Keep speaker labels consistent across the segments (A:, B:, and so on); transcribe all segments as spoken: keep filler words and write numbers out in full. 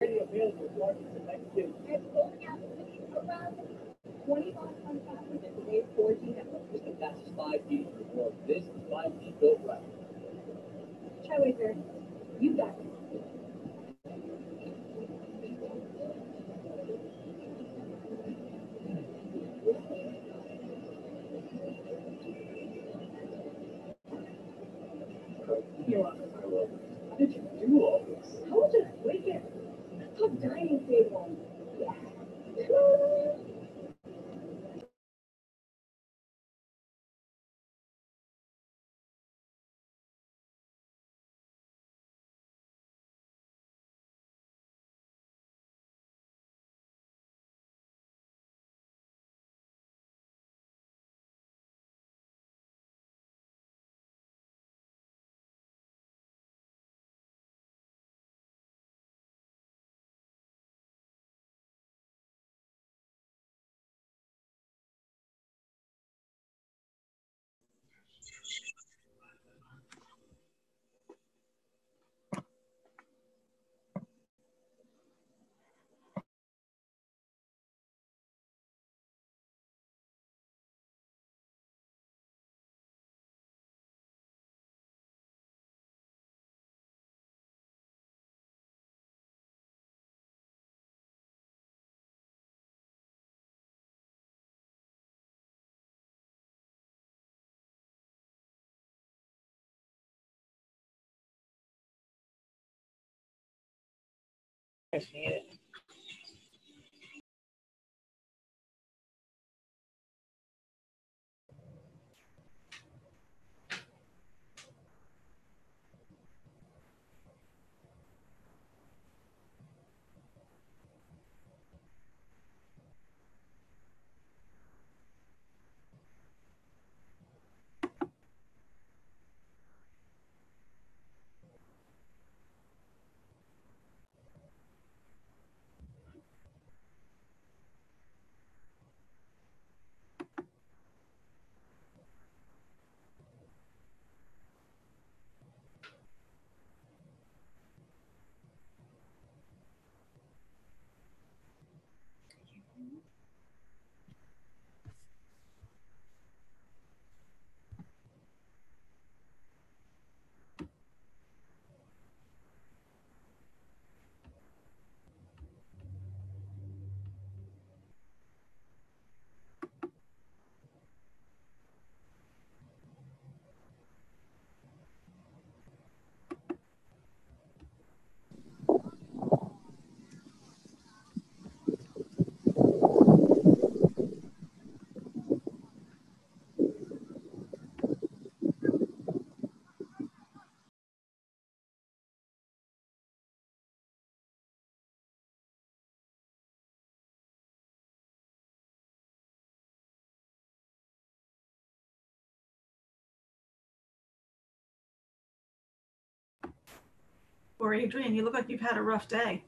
A: Or Adrian, you look like you've had a rough day.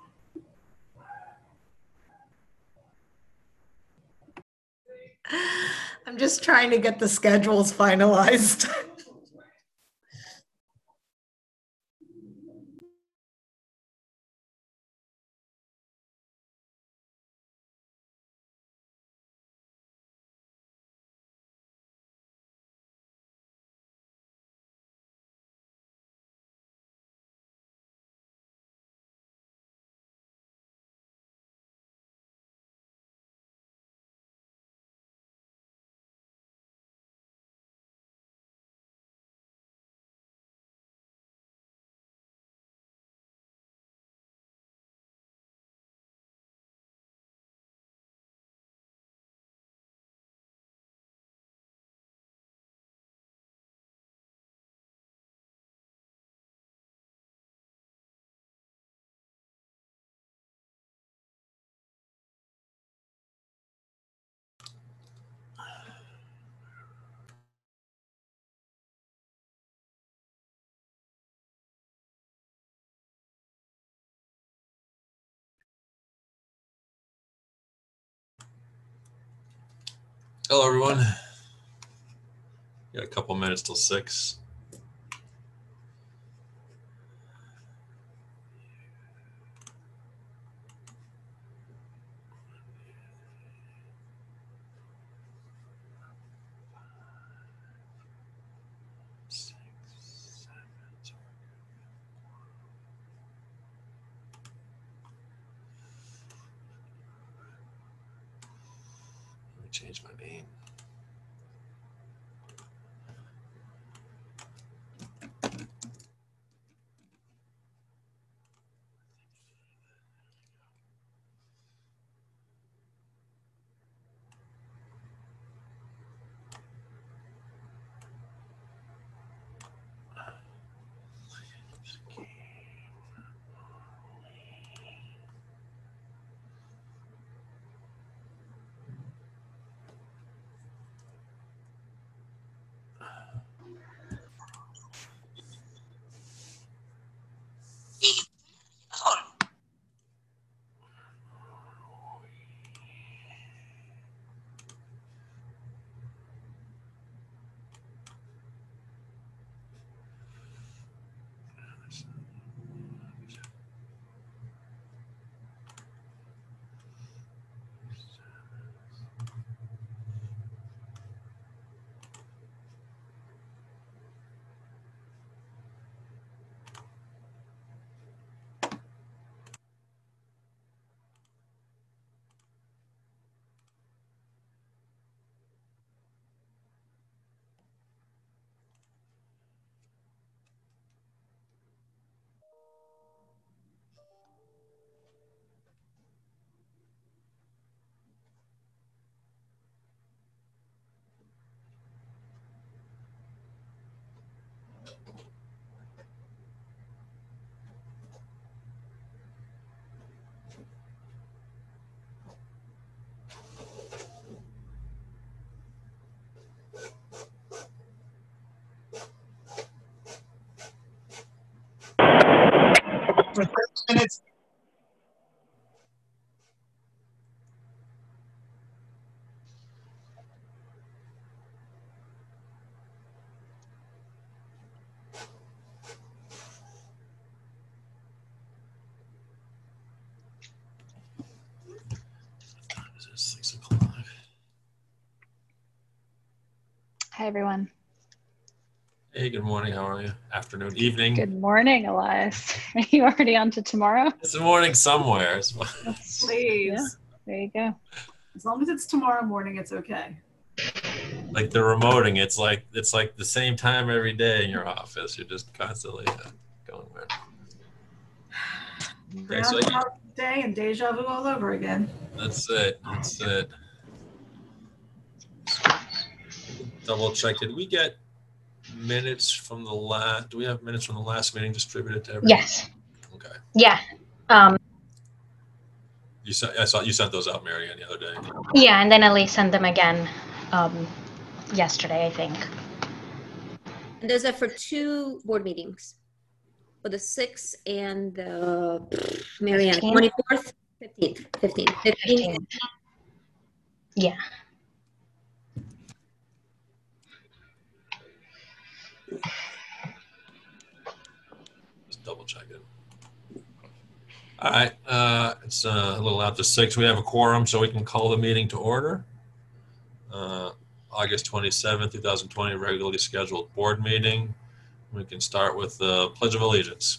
A: I'm just trying to get the schedules finalized.
B: Hello, everyone. Got a couple minutes till six. Change my name.
A: For thirty minutes.
B: Is it six o'clock?
C: Hi, everyone.
B: Hey, good morning. How are you? Afternoon, evening.
C: Good morning, Elias. Are you already on to tomorrow?
B: It's the morning somewhere. It's-
D: Please.
C: Yeah, there you go.
D: As long as it's tomorrow morning, it's okay.
B: like the remoting. It's like it's like the same time every day in your office. You're just constantly uh, going there. Okay, so
D: Groundhog Day and deja vu all over again.
B: that's it. That's it. Double check. Did we get minutes from the last? Do we have minutes from the last meeting distributed to everyone?
E: Yes.
B: Okay.
E: Yeah. Um,
B: You sent. I saw you sent those out, Marianne, the other day.
E: yeah, and then Elise sent them again um, yesterday, I think.
F: And those are for two board meetings, for the sixth and the Marianne,
E: fifteenth?
F: twenty-fourth, fifteenth, fifteenth, fifteenth.
E: fifteenth. Yeah.
B: Just double check it. All right, uh, it's uh, a little after six. We have a quorum, so we can call the meeting to order. Uh, August twenty-seventh, two thousand twenty, regularly scheduled board meeting. We can start with the Pledge of Allegiance.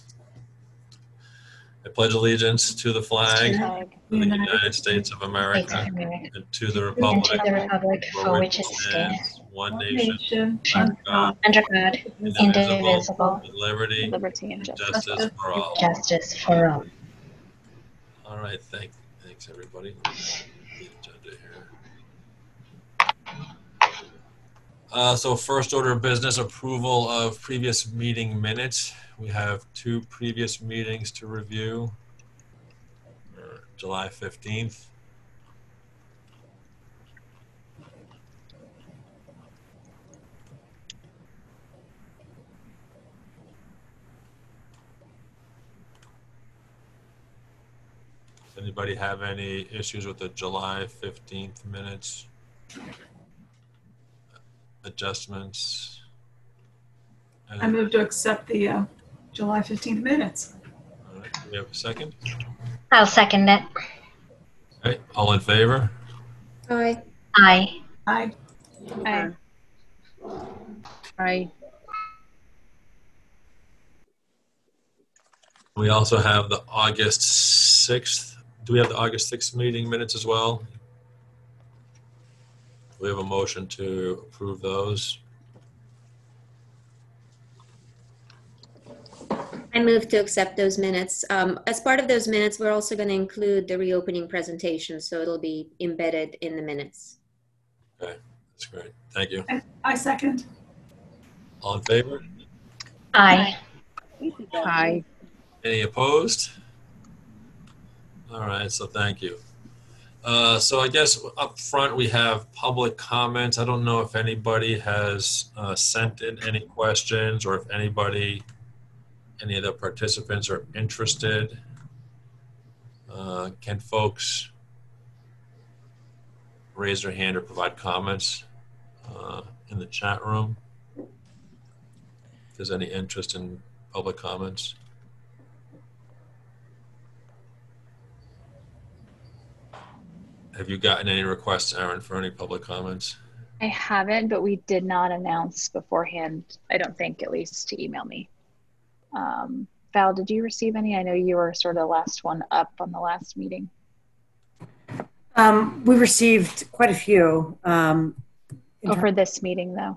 B: I pledge allegiance to the flag
C: Flag.
B: of the United States of
E: States
B: America
E: of America.
B: and to the
E: And to
B: republic
E: the republic for which it stands,
B: one
D: One
B: nation,
D: nation,
B: under God,
E: under God,
B: indivisible,
E: indivisible,
B: with liberty
C: Liberty and
B: and
C: justice.
B: justice for all.
E: justice for all.
B: All right, thank, thanks everybody. The agenda here. Uh, so first order of business, approval of previous meeting minutes. We have two previous meetings to review. Uh, July fifteenth. Does anybody have any issues with the July fifteenth minutes? Adjustments?
D: I move to accept the uh, July fifteenth minutes.
B: All right, do we have a second?
E: I'll second it.
B: All right, all in favor?
F: Aye.
E: Aye.
D: Aye.
C: Aye.
G: Aye.
B: We also have the August sixth. Do we have the August sixth meeting minutes as well? we have a motion to approve those?
F: I move to accept those minutes. Um, as part of those minutes, we're also going to include the reopening presentation, so it'll be embedded in the minutes.
B: Okay, that's great. Thank you.
D: I, I second.
B: All in favor?
E: Aye.
G: Hi.
B: Any opposed? All right, so thank you. Uh, so I guess up front we have public comments. I don't know if anybody has uh, sent in any questions or if anybody, any of the participants are interested. Uh, can folks raise their hand or provide comments uh, in the chat room? If there's any interest in public comments. Have you gotten any requests, Aaron, for any public comments?
C: I haven't, but we did not announce beforehand, I don't think, at least to email me. Um, Val, did you receive any? I know you were sort of the last one up on the last meeting.
G: Um, we received quite a few. Um, in
C: Oh,
G: ter-
C: for this meeting though?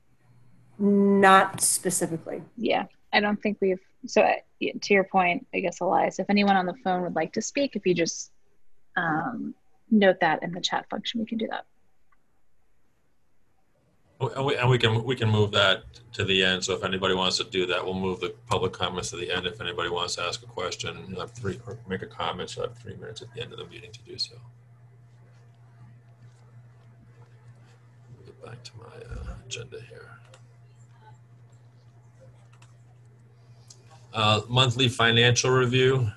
G: Not specifically.
C: Yeah, I don't think we've, so uh, yeah, to your point, I guess, Elias, if anyone on the phone would like to speak, if you just um, note that in the chat function, we can do that.
B: Oh, And we, and we can we can move that to the end. So if anybody wants to do that, we'll move the public comments to the end. If anybody wants to ask a question, you'll have three or make a comment. So I have three minutes at the end of the meeting to do so. Let me get back to my uh, agenda here. Uh, monthly financial review.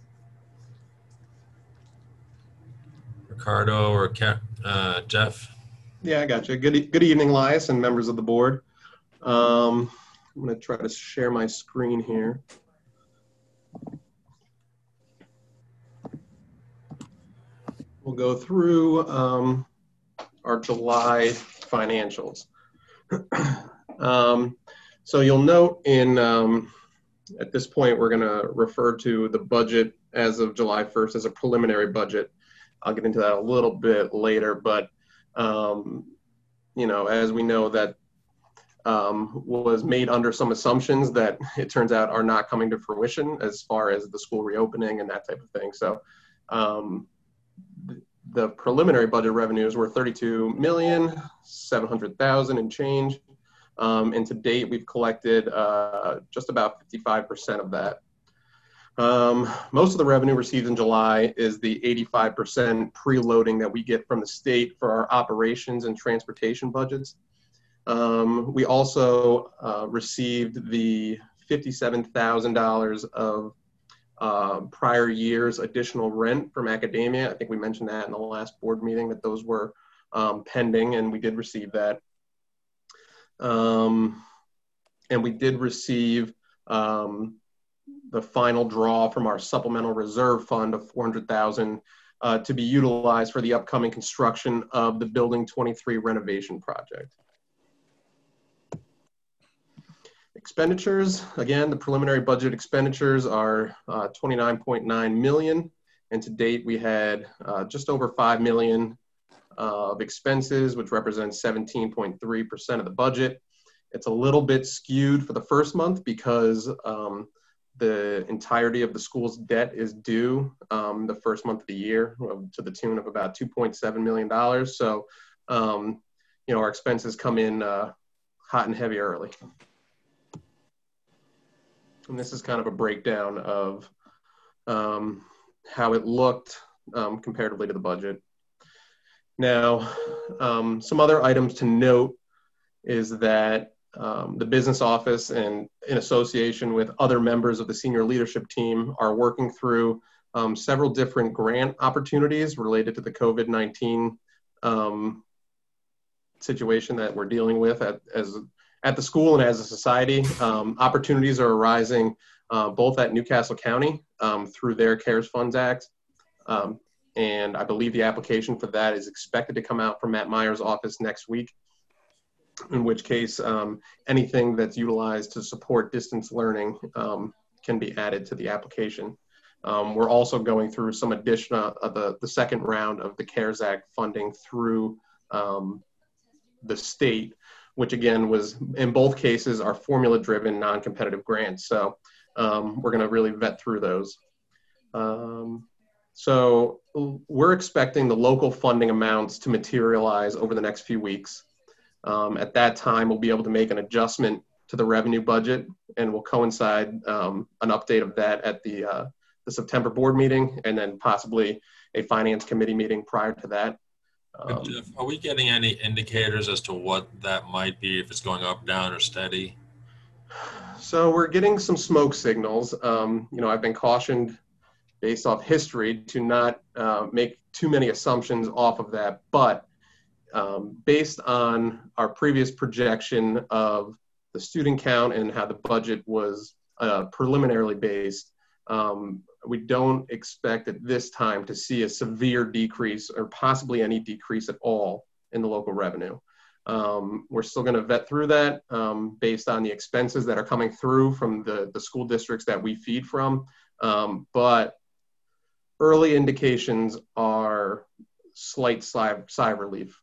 B: Ricardo or Ca- uh, Jeff.
H: Yeah, I got you. Good, e- good evening, Elias and members of the board. Um, I'm going to try to share my screen here. We'll go through um, our July financials. um, so you'll note in, um, at this point, we're going to refer to the budget as of July first as a preliminary budget. I'll get into that a little bit later, but Um, you know, as we know, that um, was made under some assumptions that it turns out are not coming to fruition as far as the school reopening and that type of thing. So um, th- the preliminary budget revenues were thirty-two million seven hundred thousand and change. Um, and to date, we've collected uh, just about fifty-five percent of that. Um, most of the revenue received in July is the eighty-five percent preloading that we get from the state for our operations and transportation budgets. Um, we also uh, received the fifty-seven thousand dollars of uh, prior year's additional rent from academia. I think we mentioned that in the last board meeting that those were um, pending, and we did receive that. Um, and we did receive um, the final draw from our supplemental reserve fund of four hundred thousand dollars uh, to be utilized for the upcoming construction of the Building twenty-three renovation project. Expenditures, again, the preliminary budget expenditures are uh, twenty-nine point nine million dollars, and to date we had uh, just over five million dollars uh, of expenses, which represents seventeen point three percent of the budget. It's a little bit skewed for the first month because um, the entirety of the school's debt is due um, the first month of the year to the tune of about two point seven million dollars. So, um, you know, our expenses come in uh, hot and heavy early. And this is kind of a breakdown of um, how it looked um, comparatively to the budget. Now, um, some other items to note is that Um, the business office and in association with other members of the senior leadership team are working through um, several different grant opportunities related to the COVID nineteen um, situation that we're dealing with at, as, at the school and as a society. Um, opportunities are arising uh, both at Newcastle County um, through their CARES Funds Act. Um, and I believe the application for that is expected to come out from Matt Meyer's office next week, in which case um, anything that's utilized to support distance learning um, can be added to the application. Um, we're also going through some additional, uh, the, the second round of the CARES Act funding through um, the state, which again was in both cases are formula-driven, non-competitive grants. So um, we're going to really vet through those. Um, so we're expecting the local funding amounts to materialize over the next few weeks. Um, at that time, we'll be able to make an adjustment to the revenue budget, and we'll coincide um, an update of that at the, uh, the September board meeting, and then possibly a finance committee meeting prior to that. Um,
B: Jeff, are we getting any indicators as to what that might be, if it's going up, down, or steady?
H: So we're getting some smoke signals. Um, you know, I've been cautioned based off history to not uh, make too many assumptions off of that, but um, based on our previous projection of the student count and how the budget was uh, preliminarily based, um, we don't expect at this time to see a severe decrease or possibly any decrease at all in the local revenue. Um, we're still going to vet through that um, based on the expenses that are coming through from the, the school districts that we feed from. Um, but early indications are slight sigh, sigh of relief.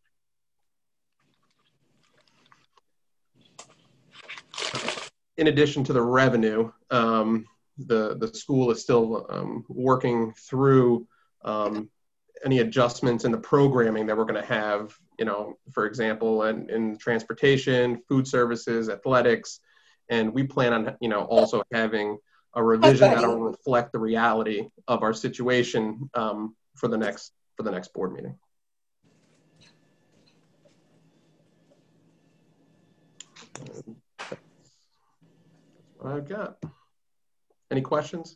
H: In addition to the revenue, um, the, the school is still um, working through um, any adjustments in the programming that we're going to have, you know, for example, in, in transportation, food services, athletics, and we plan on, you know, also having a revision that'll reflect the reality of our situation um, for the next for the next board meeting. That's what I've got. Any questions?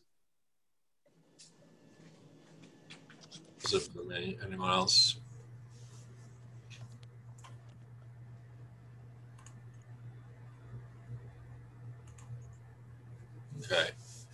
B: Is it for me? Anyone else? Okay.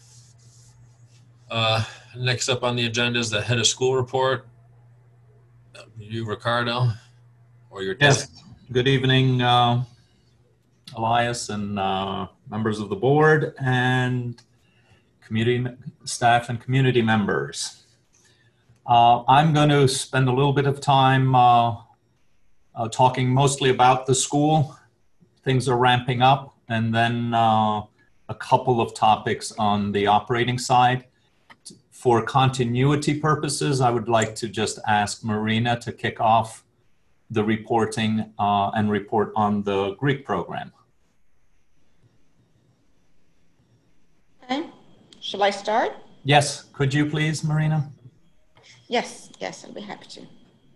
B: Uh, next up on the agenda is the head of school report. You, Ricardo, or your
I: Yes. Good evening, uh, Elias and uh, members of the board and community staff and community members. Uh, I'm going to spend a little bit of time uh, uh, talking mostly about the school. Things are ramping up, and then uh, a couple of topics on the operating side. For continuity purposes, I would like to just ask Marina to kick off the reporting uh, and report on the Greek program.
J: Okay, shall I start?
I: Yes, could you please, Marina?
J: Yes, yes, I'll be happy to.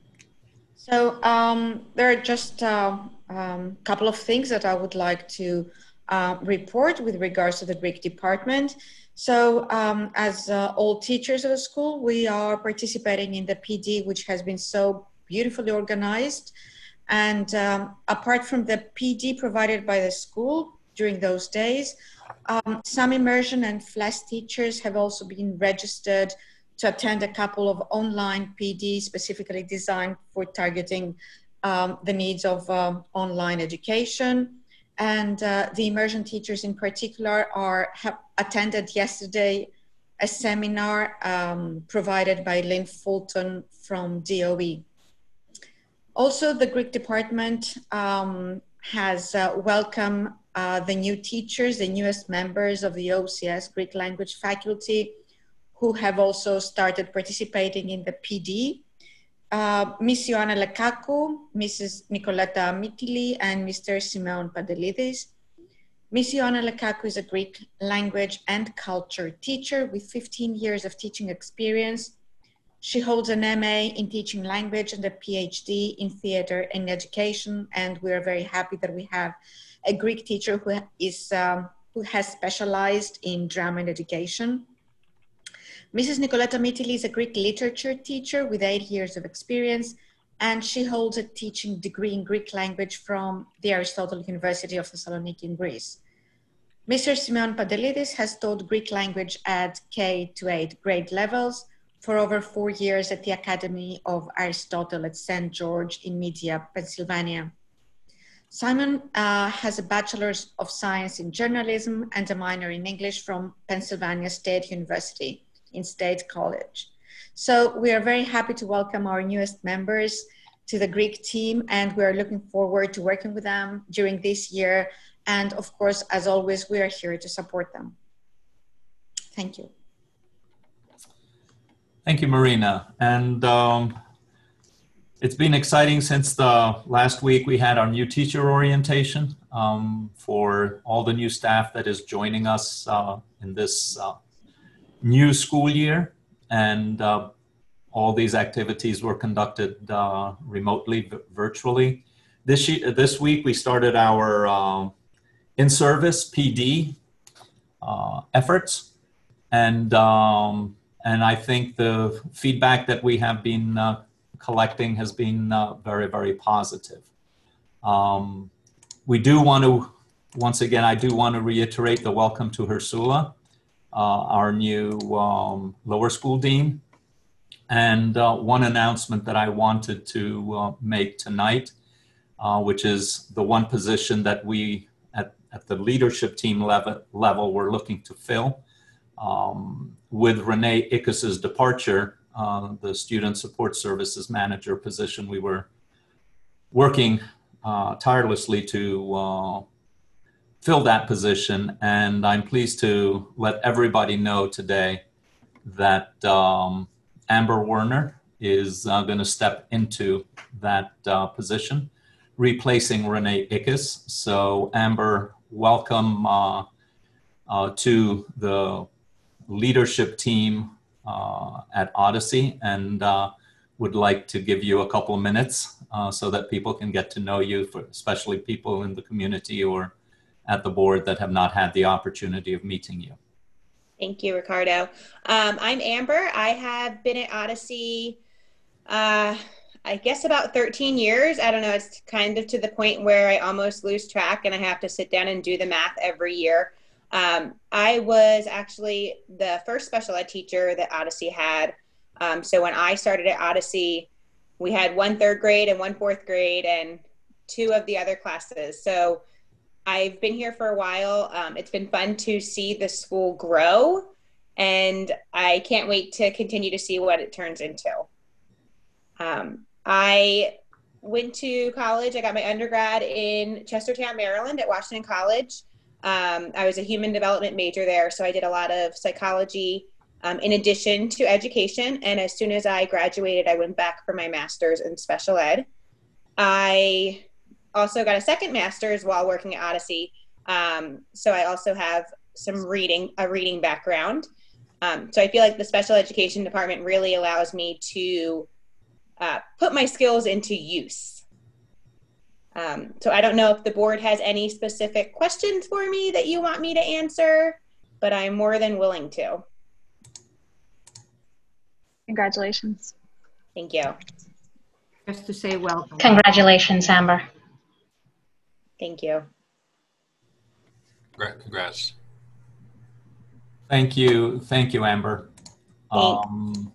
J: So um, there are just a uh, um, couple of things that I would like to uh, report with regards to the Greek department. So um, as uh, all teachers of the school, we are participating in the P D, which has been so beautifully organized. And um, apart from the P D provided by the school during those days, um, some immersion and FLES teachers have also been registered to attend a couple of online P Ds specifically designed for targeting um, the needs of um, online education. And uh, the immersion teachers in particular are have attended yesterday a seminar um, provided by Lynn Fulton from D O E. Also, the Greek department um, has uh, welcomed uh, the new teachers, the newest members of the O C S Greek language faculty, who have also started participating in the P D. Uh, Miss Ioanna Lekakou, Missus Nicoleta Mitili, and Mister Simeon Pandelidis. Miss Ioanna Lekakou is a Greek language and culture teacher with fifteen years of teaching experience. She holds an M A in teaching language and a P H D in theater and education, and we are very happy that we have a Greek teacher who is um, who has specialized in drama and education. Missus Nicoleta Mitili is a Greek literature teacher with eight years of experience, and she holds a teaching degree in Greek language from the Aristotle University of Thessaloniki in Greece. Mister Simeon Pandelidis has taught Greek language at K to eight grade levels for over four years at the Academy of Aristotle at Saint George in Media, Pennsylvania. Simon uh, has a Bachelor's of Science in Journalism and a minor in English from Pennsylvania State University in State College. So we are very happy to welcome our newest members, to the Greek team, and we are looking forward to working with them during this year. And of course, as always, we are here to support them. Thank you.
I: Thank you, Marina. And um, it's been exciting since the last week we had our new teacher orientation um, for all the new staff that is joining us uh, in this uh, new school year. And uh, all these activities were conducted uh, remotely, virtually. This, this week we started our uh, in-service P D uh, efforts. And, um, and I think the feedback that we have been uh, collecting has been uh, very, very positive. Um, we do want to, once again, I do want to reiterate the welcome to Ursula, uh, our new um, lower school dean. And uh, one announcement that I wanted to uh, make tonight, uh, which is the one position that we at, at the leadership team level, level we're looking to fill. Um, with Renee Ickes's departure, uh, the Student Support Services Manager position, we were working uh, tirelessly to uh, fill that position. And I'm pleased to let everybody know today that um, Amber Werner is uh, going to step into that uh, position, replacing Renee Ickes. So Amber, welcome uh, uh, to the leadership team uh, at Odyssey, and uh, would like to give you a couple of minutes uh, so that people can get to know you, for especially people in the community or at the board that have not had the opportunity of meeting you.
K: Thank you, Ricardo. Um, I'm Amber. I have been at Odyssey, uh, I guess about thirteen years. I don't know, it's kind of to the point where I almost lose track and I have to sit down and do the math every year. Um, I was actually the first special ed teacher that Odyssey had. Um, so when I started at Odyssey, we had one third grade and one fourth grade and two of the other classes. So I've been here for a while. Um, it's been fun to see the school grow, and I can't wait to continue to see what it turns into. Um, I went to college. I got my undergrad in Chestertown, Maryland at Washington College. Um, I was a human development major there, so I did a lot of psychology um, in addition to education. And as soon as I graduated, I went back for my master's in special ed. I also got a second master's while working at Odyssey. Um, so I also have some reading, a reading background. Um, so I feel like the special education department really allows me to uh, put my skills into use. Um, so I don't know if the board has any specific questions for me that you want me to answer, but I'm more than willing to.
C: Congratulations.
K: Thank you.
G: Just to say welcome.
E: Congratulations, Amber.
K: Thank you.
B: Congrats.
I: Thank you. Thank you, Amber. Um,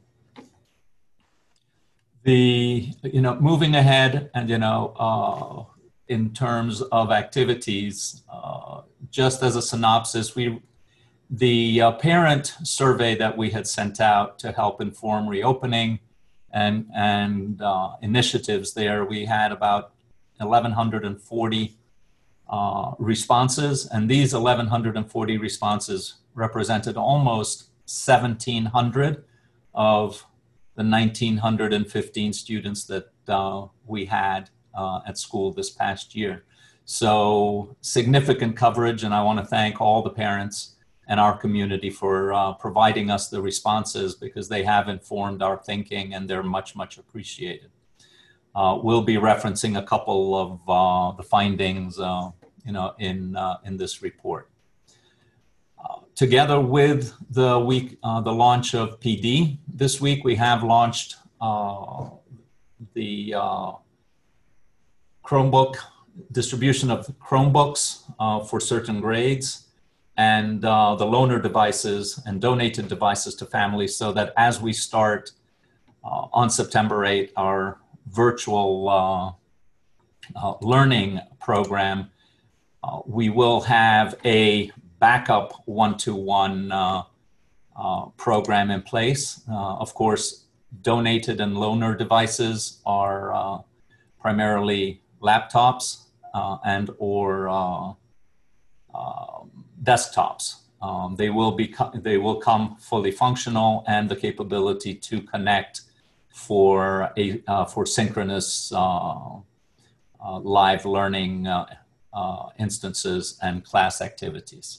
I: the, you know, moving ahead and, you know, uh, in terms of activities, uh, just as a synopsis, we, the uh, parent survey that we had sent out to help inform reopening and, and uh, initiatives there, we had about eleven forty uh, responses, and these eleven forty responses represented almost seventeen hundred of the one thousand nine hundred fifteen students that uh, we had uh, at school this past year. So significant coverage, and I want to thank all the parents and our community for uh, providing us the responses, because they have informed our thinking and they're much, much appreciated. Uh, we'll be referencing a couple of uh, the findings uh, you know, in, uh, in this report. Uh, together with the week, uh, the launch of P D, this week we have launched uh, the uh, Chromebook, distribution of Chromebooks uh, for certain grades, and uh, the loaner devices and donated devices to families, so that as we start uh, on September eighth, our virtual uh, uh, learning program, uh, we will have a backup one-to-one uh, uh, program in place. Uh, of course, donated and loaner devices are uh, primarily laptops uh, and or uh, uh, desktops. Um, they will be they will come fully functional and the capability to connect for a uh, for synchronous uh, uh, live learning uh, uh, instances and class activities.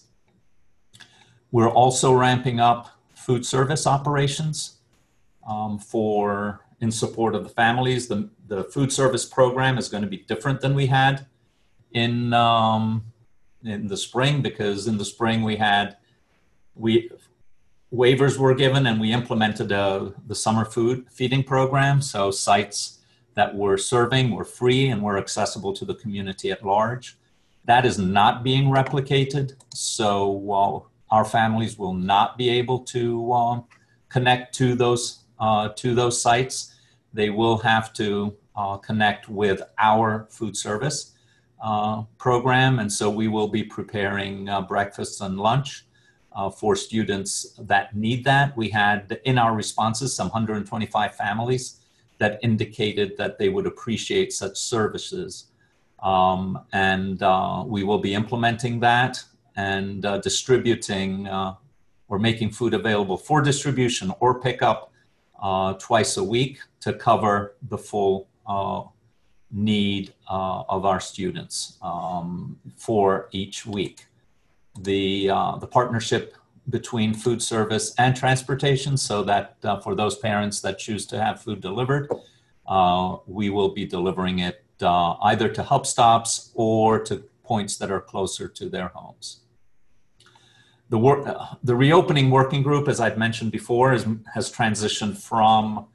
I: We're also ramping up food service operations um, for in support of the families. The the food service program is going to be different than we had in um, in the spring, because in the spring we had, we waivers were given and we implemented uh, the summer food feeding program. So sites that were serving were free and were accessible to the community at large. That is not being replicated. So while our families will not be able to um, connect to those, uh, to those sites, they will have to uh, connect with our food service Uh, program. And so we will be preparing uh, breakfast and lunch uh, for students that need that. We had in our responses some one hundred twenty-five families that indicated that they would appreciate such services. Um, and uh, we will be implementing that and uh, distributing uh, or making food available for distribution or pickup uh, twice a week to cover the full uh, need uh, of our students um, for each week. The, uh, the partnership between food service and transportation, so that uh, for those parents that choose to have food delivered, uh, we will be delivering it uh, either to hub stops or to points that are closer to their homes. The, work, uh, the reopening working group, as I've mentioned before, is, has transitioned from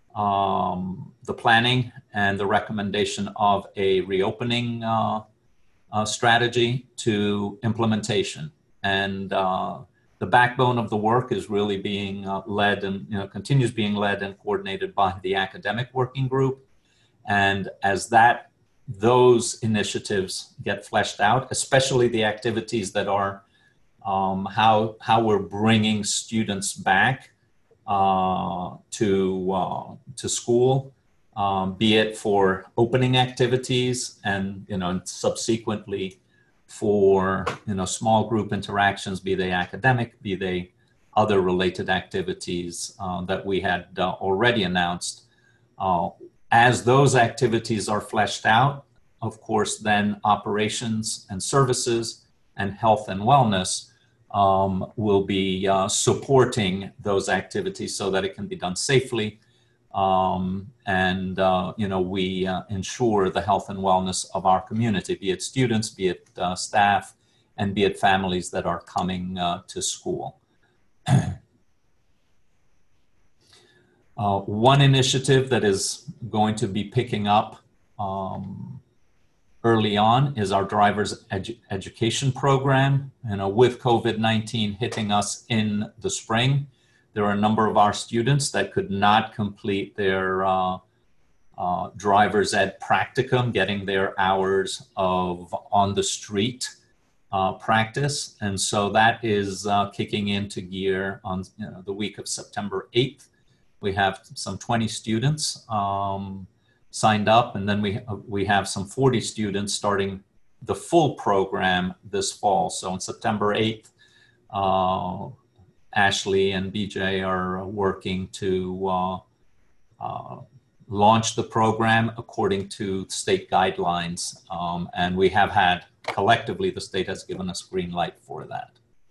I: Um, the planning and the recommendation of a reopening uh, uh, strategy to implementation. And uh, the backbone of the work is really being uh, led and you know, continues being led and coordinated by the academic working group. And as that, those initiatives get fleshed out, especially the activities that are um, how, how we're bringing students back Uh, to uh, to school, um, be it for opening activities and you know subsequently for you know small group interactions, be they academic, be they other related activities uh, that we had uh, already announced. Uh, as those activities are fleshed out, of course, then operations and services and health and wellness Um, will be uh, supporting those activities so that it can be done safely, um, and uh, you know we uh, ensure the health and wellness of our community, be it students, be it uh, staff, and be it families that are coming uh, to school. uh, one initiative that is going to be picking up um, early on is our driver's edu education program. You know, with COVID nineteen hitting us in the spring, there are a number of our students that could not complete their uh, uh, driver's ed practicum, getting their hours of on the street uh, practice. And so that is uh, kicking into gear on you know, the week of September eighth. We have some twenty students um, signed up, and then we we have some forty students starting the full program this fall. So on September eighth, uh, Ashley and B J are working to uh, uh, launch the program according to state guidelines, um, and we have had collectively the state has given us green light for that.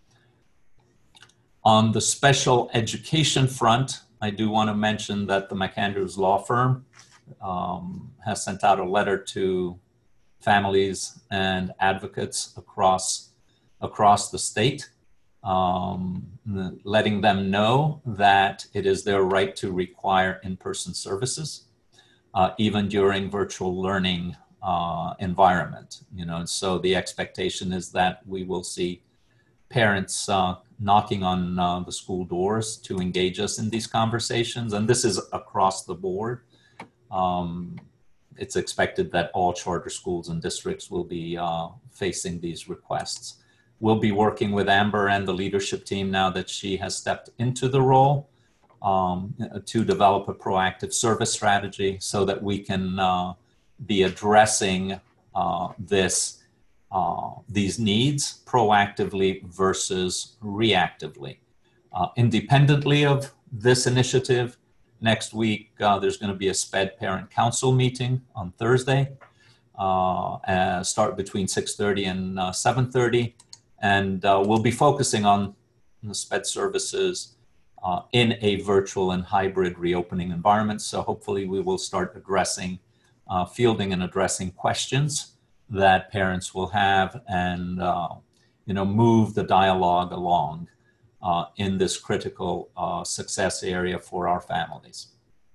I: On the special education front, I do want to mention that the McAndrews Law Firm Um, has sent out a letter to families and advocates across across the state, um, letting them know that it is their right to require in-person services, uh, even during virtual learning uh, environment. You know, and so the expectation is that we will see parents uh, knocking on uh, the school doors to engage us in these conversations, and this is across the board. Um, it's expected that all charter schools and districts will be uh, facing these requests. We'll be working with Amber and the leadership team now that she has stepped into the role um, to develop a proactive service strategy so that we can uh, be addressing uh, this, uh, these needs proactively versus reactively. Uh, independently of this initiative, next week uh, there's going to be a SPED Parent Council meeting on Thursday, uh, uh, start between six thirty and uh, seven thirty, and uh, we'll be focusing on the SPED services uh, in a virtual and hybrid reopening environment. So hopefully we will start addressing, uh, fielding and addressing questions that parents will have, and uh, you know, move the dialogue along uh, in this critical uh, success area for our families.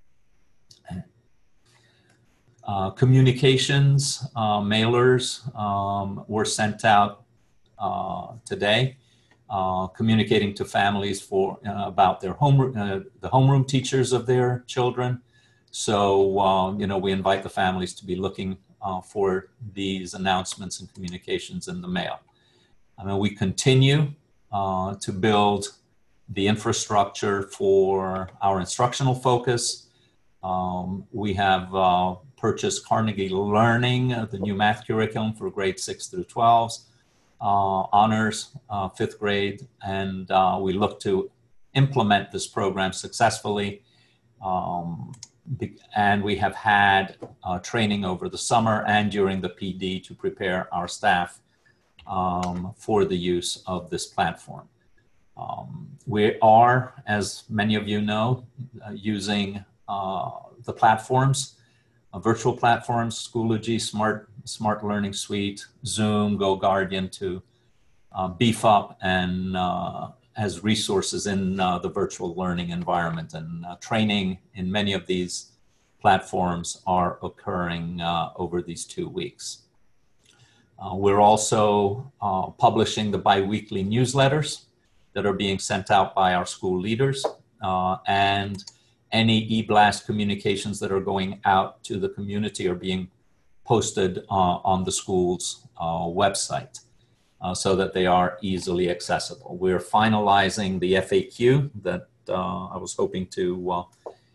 I: Uh, communications, uh, mailers um, were sent out uh, today, uh, communicating to families for uh, about their home, uh, the homeroom teachers of their children. So, uh, you know, we invite the families to be looking uh, for these announcements and communications in the mail. I mean, we continue uh, to build the infrastructure for our instructional focus. Um, we have uh, purchased Carnegie Learning, uh, the new math curriculum for grades six through twelves, uh, honors, uh, fifth grade, and uh, we look to implement this program successfully. Um, and we have had uh, training over the summer and during the P D to prepare our staff um, for the use of this platform. Um, we are, as many of you know, uh, using uh, the platforms, uh, virtual platforms, Schoology, Smart, Smart Learning Suite, Zoom, GoGuardian to uh, beef up and uh, as resources in uh, the virtual learning environment, and uh, training in many of these platforms are occurring uh, over these two weeks. Uh, we're also uh, publishing the bi-weekly newsletters that are being sent out by our school leaders, uh, and any e-blast communications that are going out to the community are being posted uh, on the school's uh, website. Uh, so that they are easily accessible. We're finalizing the F A Q that uh, I was hoping to uh,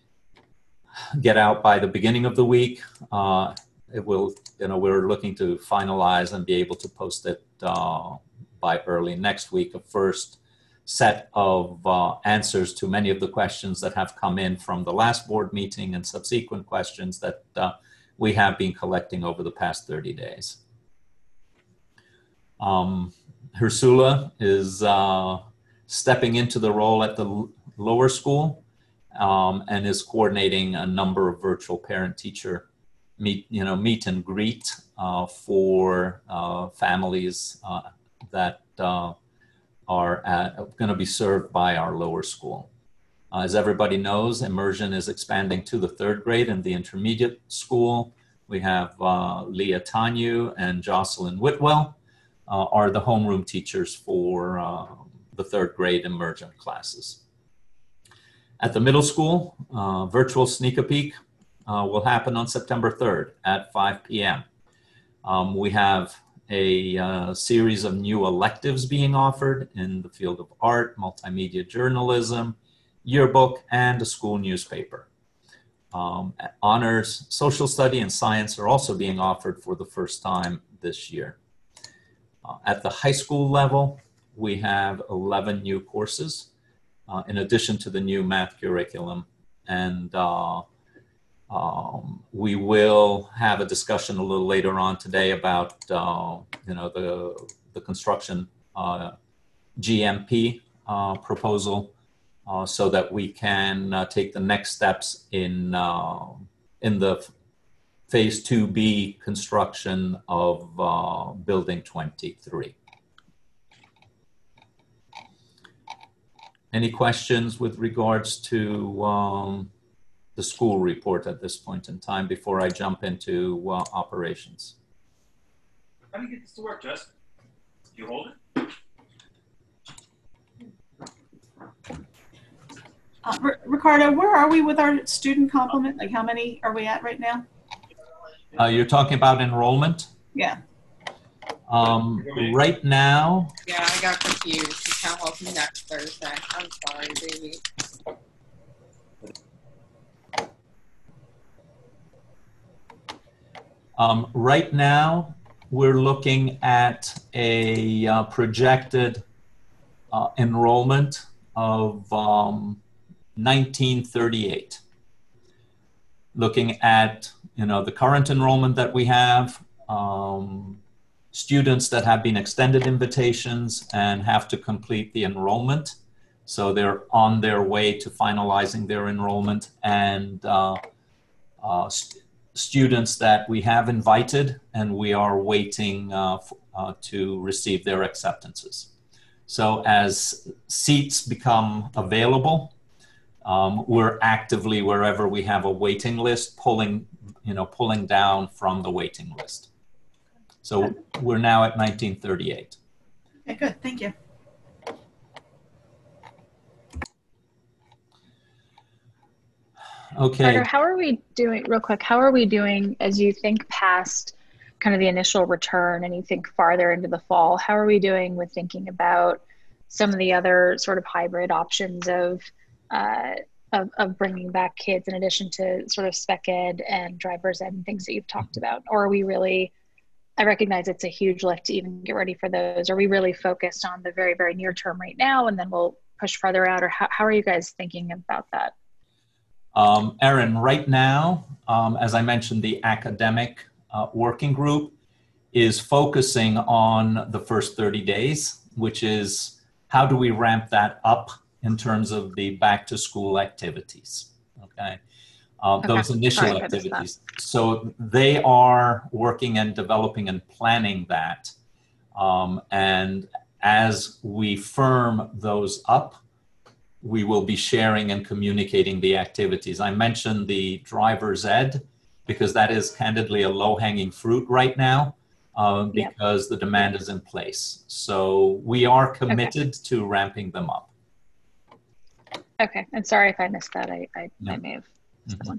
I: get out by the beginning of the week. Uh, it will, you know, we're looking to finalize and be able to post it uh, by early next week. A first set of uh, answers to many of the questions that have come in from the last board meeting and subsequent questions that uh, we have been collecting over the past thirty days. Um, Ursula is uh, stepping into the role at the lower school um, and is coordinating a number of virtual parent-teacher meet, you know, meet and greet uh, for uh, families uh, that uh, are going to be served by our lower school. Uh, as everybody knows, immersion is expanding to the third grade and the intermediate school. We have uh, Leah Tanyu and Jocelyn Whitwell. Uh, are the homeroom teachers for uh, the third grade immersion classes. At the middle school, uh, virtual sneak a peek uh, will happen on September third at five p m Um, we have a uh, series of new electives being offered in the field of art, multimedia journalism, yearbook, and a school newspaper. Um, honors, social study, and science are also being offered for the first time this year. Uh, at the high school level, we have eleven new courses uh, in addition to the new math curriculum. And uh, um, we will have a discussion a little later on today about uh, you know, the, the construction uh, G M P uh, proposal uh, so that we can uh, take the next steps in, uh, in the Phase two B construction of uh, Building twenty-three. Any questions with regards to um, the school report at this point in time before I jump into uh, operations?
L: How do you get this to work, Justin? You hold it?
D: Uh, R- Ricardo, where are we with our student complement? Like, how many are we at right now?
I: Uh, you're talking about enrollment?
D: Yeah.
I: Um, right now.
M: Yeah, I got confused. The town hall's next Thursday. I'm sorry, baby.
I: Um, right now, we're looking at a uh, projected uh, enrollment of um, nineteen thirty-eight. Looking at, you know, the current enrollment that we have, um, students that have been extended invitations and have to complete the enrollment. So they're on their way to finalizing their enrollment, and uh, uh, st students that we have invited and we are waiting uh, uh, to receive their acceptances. So as seats become available, um, we're actively, wherever we have a waiting list, pulling, you know, pulling down from the waiting list. So we're now at nineteen thirty-eight.
D: Okay, good. Thank you.
I: Okay.
C: Carter, how are we doing, real quick, how are we doing as you think past kind of the initial return and you think farther into the fall? How are we doing with thinking about some of the other sort of hybrid options of, uh, of, of bringing back kids in addition to sort of spec ed and driver's ed and things that you've talked about? Or are we really, I recognize it's a huge lift to even get ready for those. Are we really focused on the very, very near term right now and then we'll push further out? Or how, how are you guys thinking about that?
I: Um, Erin, right now, um, as I mentioned, the academic uh, working group is focusing on the first thirty days, which is how do we ramp that up in terms of the back to school activities, okay? Uh,
C: Okay.
I: Those initial
C: Sorry, I missed that.
I: activities. So they are working and developing and planning that. Um, and as we firm those up, we will be sharing and communicating the activities. I mentioned the driver's ed because that is candidly a low-hanging fruit right now uh, because yep. the demand yep. is in place. So we are committed okay. to ramping them up.
C: Okay, and sorry if I missed that. I, I, yep. I may have missed
I: mm-hmm.
C: that one.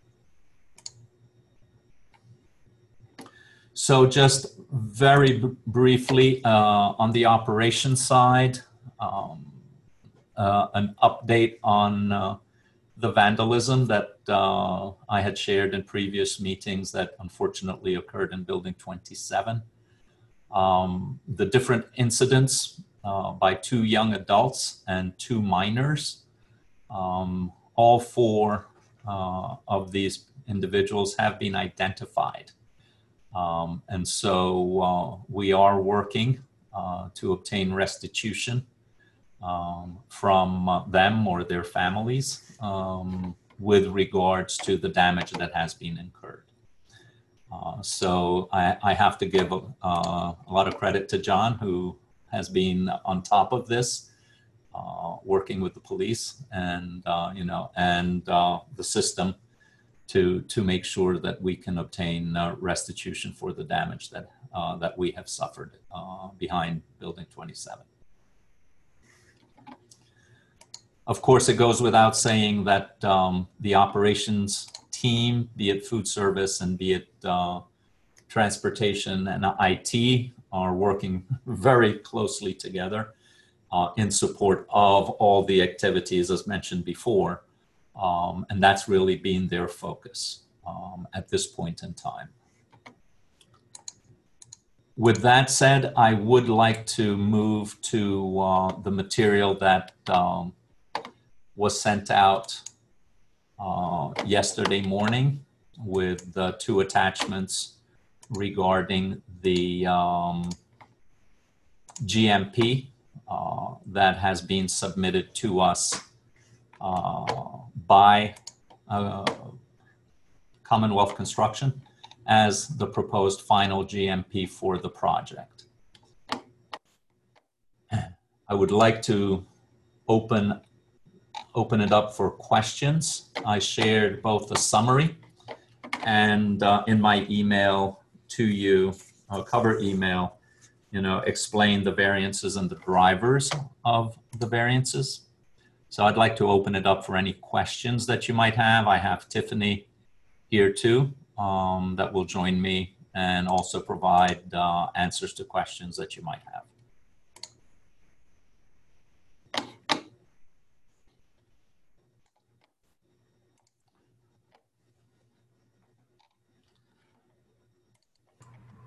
I: So just very b briefly uh, on the operations side, um, Uh, an update on uh, the vandalism that uh, I had shared in previous meetings that unfortunately occurred in Building twenty-seven. Um, the different incidents uh, by two young adults and two minors, um, all four uh, of these individuals have been identified. Um, and so uh, we are working uh, to obtain restitution Um, from uh, them or their families um, with regards to the damage that has been incurred. Uh, so I, I have to give a, uh, a lot of credit to John, who has been on top of this, uh, working with the police and uh, you know and uh, the system to to make sure that we can obtain uh, restitution for the damage that uh, that we have suffered uh, behind Building twenty-seven. Of course, it goes without saying that um, the operations team, be it food service and be it uh, transportation and I T, are working very closely together uh, in support of all the activities as mentioned before. Um, and that's really been their focus um, at this point in time. With that said, I would like to move to uh, the material that um, was sent out uh, yesterday morning with the two attachments regarding the um, G M P uh, that has been submitted to us uh, by uh, Commonwealth Construction as the proposed final G M P for the project. I would like to open open it up for questions. I shared both the summary and uh, in my email to you, a cover email, you know, explain the variances and the drivers of the variances. So I'd like to open it up for any questions that you might have. I have Tiffany here too, um, that will join me and also provide uh, answers to questions that you might have.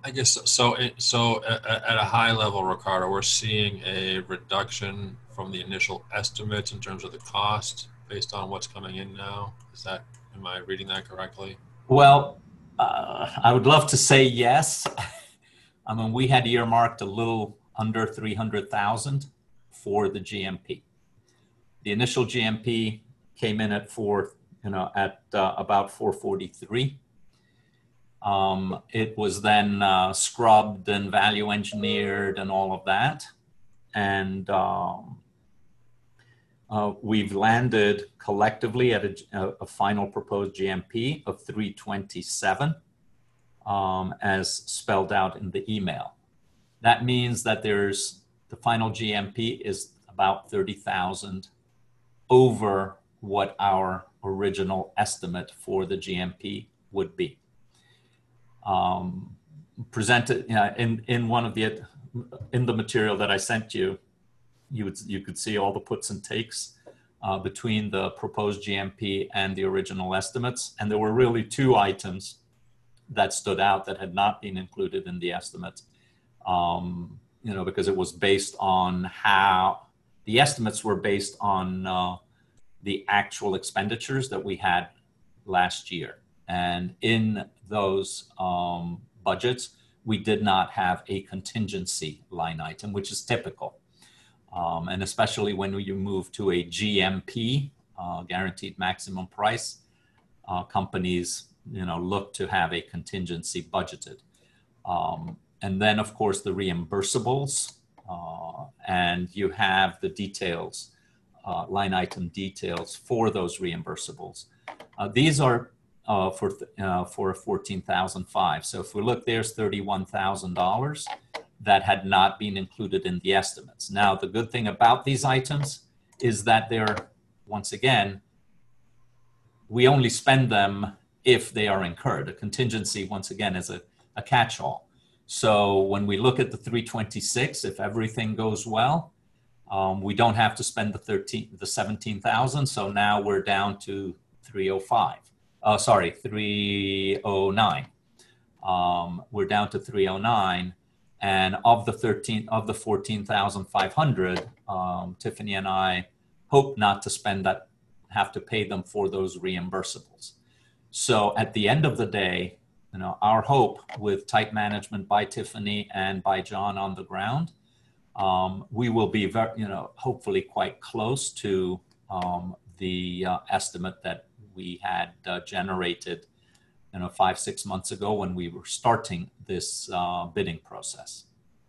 B: I guess so. it- So at, at a high level, Ricardo, we're seeing a reduction from the initial estimates in terms of the cost based on what's coming in now. Is that, am I reading that correctly?
I: Well, uh, I would love to say yes. I mean, we had earmarked a little under three hundred thousand for the G M P. The initial G M P came in at four, you know, at uh, about four forty-three. Um, it was then uh, scrubbed and value engineered and all of that. And um, uh, we've landed collectively at a, a final proposed G M P of three twenty-seven, um, as spelled out in the email. That means that there's, the final G M P is about thirty thousand over what our original estimate for the G M P would be. Um, presented, you know, in, in one of the, in the material that I sent you, you would, you could see all the puts and takes uh, between the proposed G M P and the original estimates. And there were really two items that stood out that had not been included in the estimate, um, you know, because it was based on how, the estimates were based on uh, the actual expenditures that we had last year. And in those um, budgets, we did not have a contingency line item, which is typical. Um, and especially when you move to a G M P, uh, guaranteed maximum price, uh, companies, you know, look to have a contingency budgeted. Um, and then, of course, the reimbursables, uh, and you have the details, uh, line item details for those reimbursables. Uh, these are Uh, for uh, for fourteen thousand five. So if we look, there's thirty-one thousand dollars that had not been included in the estimates. Now, the good thing about these items is that they're, once again, we only spend them if they are incurred. A contingency, once again, is a, a catch-all. So when we look at the three twenty-six, if everything goes well, um, we don't have to spend the thirteen, the seventeen thousand. So now we're down to three oh five. Uh, sorry, three oh nine. Um, we're down to three oh nine, and of the thirteen, of the fourteen thousand five hundred, um, Tiffany and I hope not to spend that, have to pay them for those reimbursables. So at the end of the day, you know, our hope with tight management by Tiffany and by John on the ground, um, we will be very, you know, hopefully quite close to um, the uh, estimate that we had uh, generated, you know, five, six months ago when we were starting this uh, bidding process.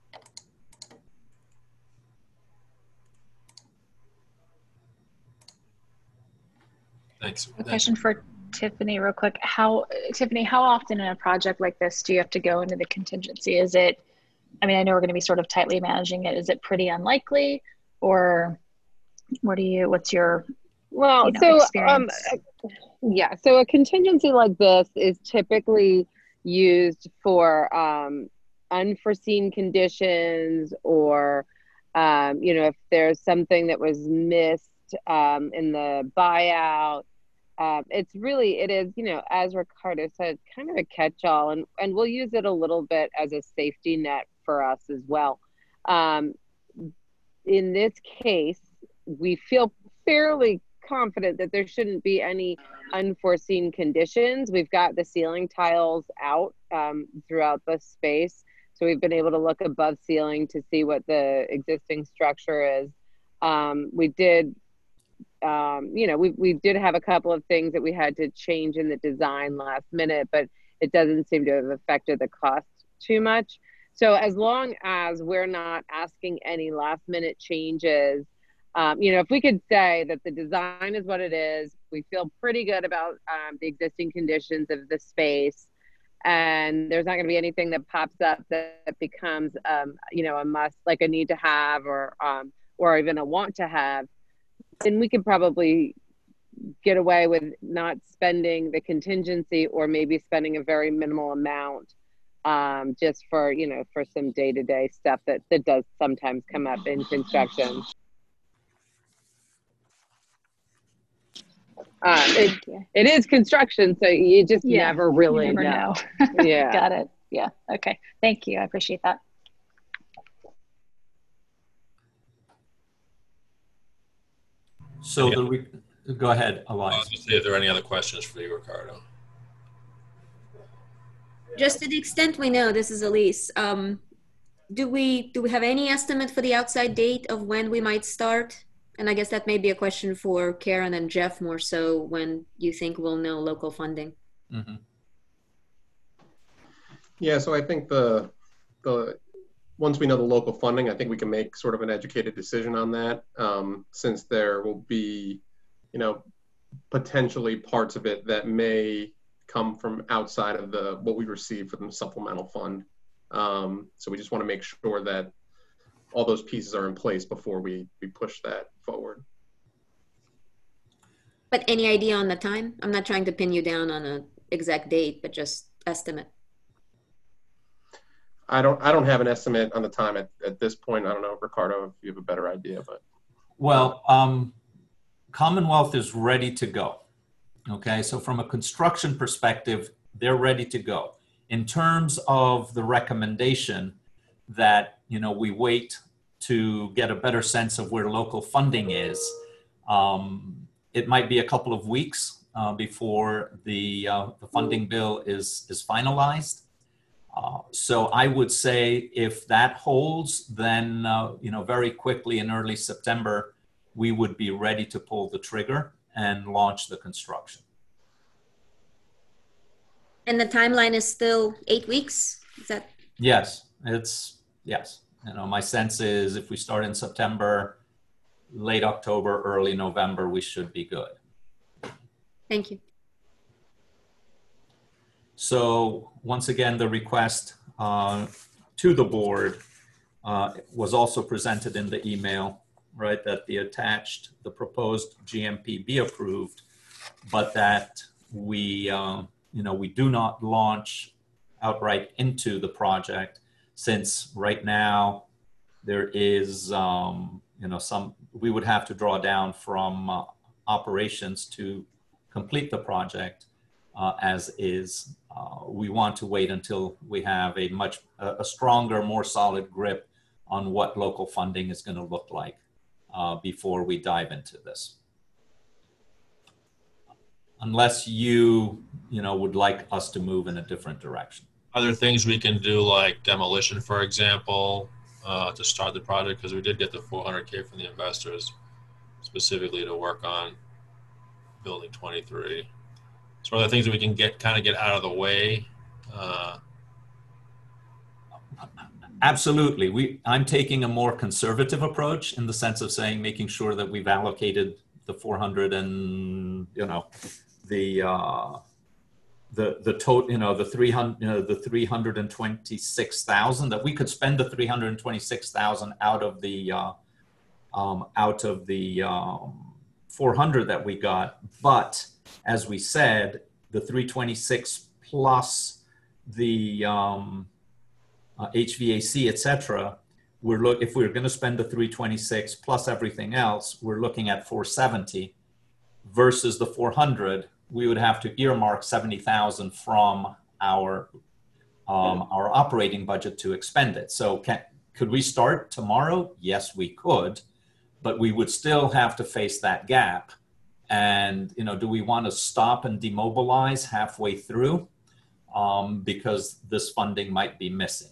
B: Thanks.
C: A question for Tiffany real quick. How, Tiffany, how often in a project like this do you have to go into the contingency? Is it, I mean, I know we're going to be sort of tightly managing it. Is it pretty unlikely, or what do you, what's your,
N: well,
C: you know,
N: so,
C: experience?
N: um, yeah, so a contingency like this is typically used for um, unforeseen conditions, or, um, you know, if there's something that was missed um, in the buyout. Um, it's really, it is, you know, as Ricardo said, kind of a catch-all, and, and we'll use it a little bit as a safety net for us as well. Um, in this case, we feel fairly confident that there shouldn't be any unforeseen conditions. We've got the ceiling tiles out um, throughout the space. So we've been able to look above ceiling to see what the existing structure is. Um, we did, um, you know, we, we did have a couple of things that we had to change in the design last minute, but it doesn't seem to have affected the cost too much. So as long as we're not asking any last minute changes, Um, you know, if we could say that the design is what it is, we feel pretty good about um, the existing conditions of the space, and there's not going to be anything that pops up that, that becomes, um, you know, a must, like a need to have, or um, or even a want to have, then we could probably get away with not spending the contingency, or maybe spending a very minimal amount um, just for, you know, for some day-to-day stuff that, that does sometimes come up in construction. Um, it, it is construction, so you just
C: Yeah,
N: never really
C: you never
N: know.
C: know.
N: Yeah.
C: Got it. Yeah. Okay. Thank you. I appreciate that.
I: So the re- go ahead, Elias.
B: I was going to see if there are any other questions for you, Ricardo.
F: Just to the extent we know, this is Elise. Um, do we do we have any estimate for the outside date of when we might start? And I guess that may be a question for Karen and Jeff more so, when you think we'll know local funding.
I: Mm-hmm.
H: Yeah, so I think the the once we know the local funding, I think we can make sort of an educated decision on that, um, since there will be, you know, potentially parts of it that may come from outside of the what we receive from the supplemental fund. Um, so we just want to make sure that all those pieces are in place before we we push that forward.
F: But any idea on the time? I'm not trying to pin you down on an exact date, but just estimate.
H: I don't I don't have an estimate on the time at, at this point. I don't know, Ricardo, if you have a better idea, but.
I: Well, um, Commonwealth is ready to go. Okay, so from a construction perspective, they're ready to go. In terms of the recommendation that, you know, we wait to get a better sense of where local funding is, um, it might be a couple of weeks uh, before the, uh, the funding bill is, is finalized. Uh, so I would say if that holds, then, uh, you know, very quickly in early September, we would be ready to pull the trigger and launch the construction.
F: And the timeline is still eight weeks? Is that?
I: Yes, it's, yes. You know, my sense is if we start in September, late October, early November, we should be good.
F: Thank you.
I: So once again, the request uh, to the board uh, was also presented in the email, right? That the attached, the proposed G M P be approved, but that we, um, you know, we do not launch outright into the project, since right now there is, um, you know, some, we would have to draw down from uh, operations to complete the project uh, as is. Uh, we want to wait until we have a much, a stronger, more solid grip on what local funding is going to look like uh, before we dive into this. Unless you, you know, would like us to move in a different direction.
B: Other things we can do, like demolition, for example, uh, to start the project, because we did get the four hundred K from the investors specifically to work on building twenty-three. So are there things that we can get kind of get out of the way? Uh,
I: Absolutely. We, I'm taking a more conservative approach in the sense of saying, making sure that we've allocated the four hundred and, you know, the, uh, the, the total, you know, the three hundred, you know, the three hundred twenty-six thousand, that we could spend the three hundred twenty-six thousand out of the, uh, um, out of the, um, four hundred that we got. But as we said, the three twenty-six plus the, um, Uh, H V A C, et cetera, we're look, if we're going to spend the three twenty-six plus everything else, we're looking at four seventy versus the four hundred. We would have to earmark seventy thousand from our um, our operating budget to expend it. So can, could we start tomorrow? Yes, we could, but we would still have to face that gap. And, you know, do we want to stop and demobilize halfway through um, because this funding might be missing?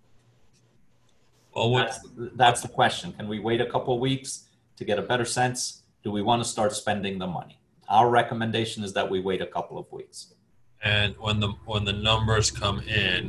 B: Well, what,
I: that's, that's the question. Can we wait a couple of weeks to get a better sense? Do we want to start spending the money? Our recommendation is that we wait a couple of weeks.
B: And when the when the numbers come in,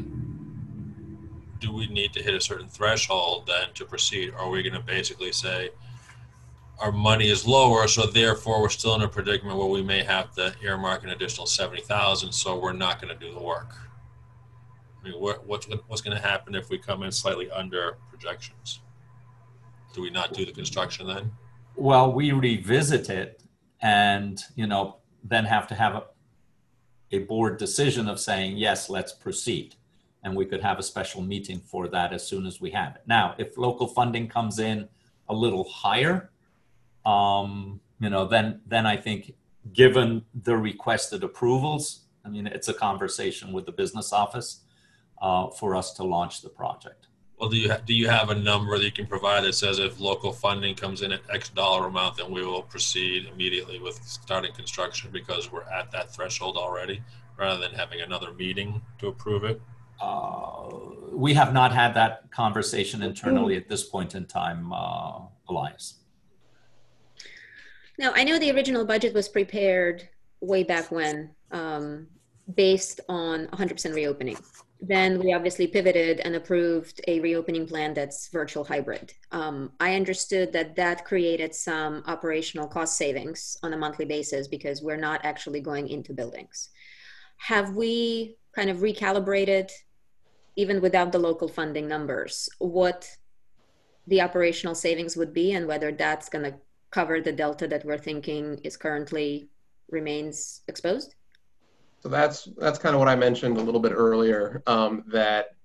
B: do we need to hit a certain threshold then to proceed? Or are we going to basically say our money is lower, so therefore we're still in a predicament where we may have to earmark an additional seventy thousand, so we're not going to do the work? I mean, what, what's, what's going to happen if we come in slightly under projections? Do we not do the construction then?
I: Well, we revisit it and, you know, then have to have a, a board decision of saying, yes, let's proceed. And we could have a special meeting for that as soon as we have it. Now, if local funding comes in a little higher, um, you know, then, then I think given the requested approvals, I mean, it's a conversation with the business office. uh, for us to launch the project.
B: Well, do you ha- do you have a number that you can provide that says if local funding comes in at X dollar amount, then we will proceed immediately with starting construction because we're at that threshold already, rather than having another meeting to approve it?
I: Uh, we have not had that conversation internally at this point in time, uh, Elias.
F: Now, I know the original budget was prepared way back when, um, based on one hundred percent reopening. Then we obviously pivoted and approved a reopening plan that's virtual hybrid. Um, I understood that that created some operational cost savings on a monthly basis because we're not actually going into buildings. Have we kind of recalibrated, even without the local funding numbers, what the operational savings would be and whether that's going to cover the delta that we're thinking is currently remains exposed?
H: So that's that's kind of what I mentioned a little bit earlier, um, that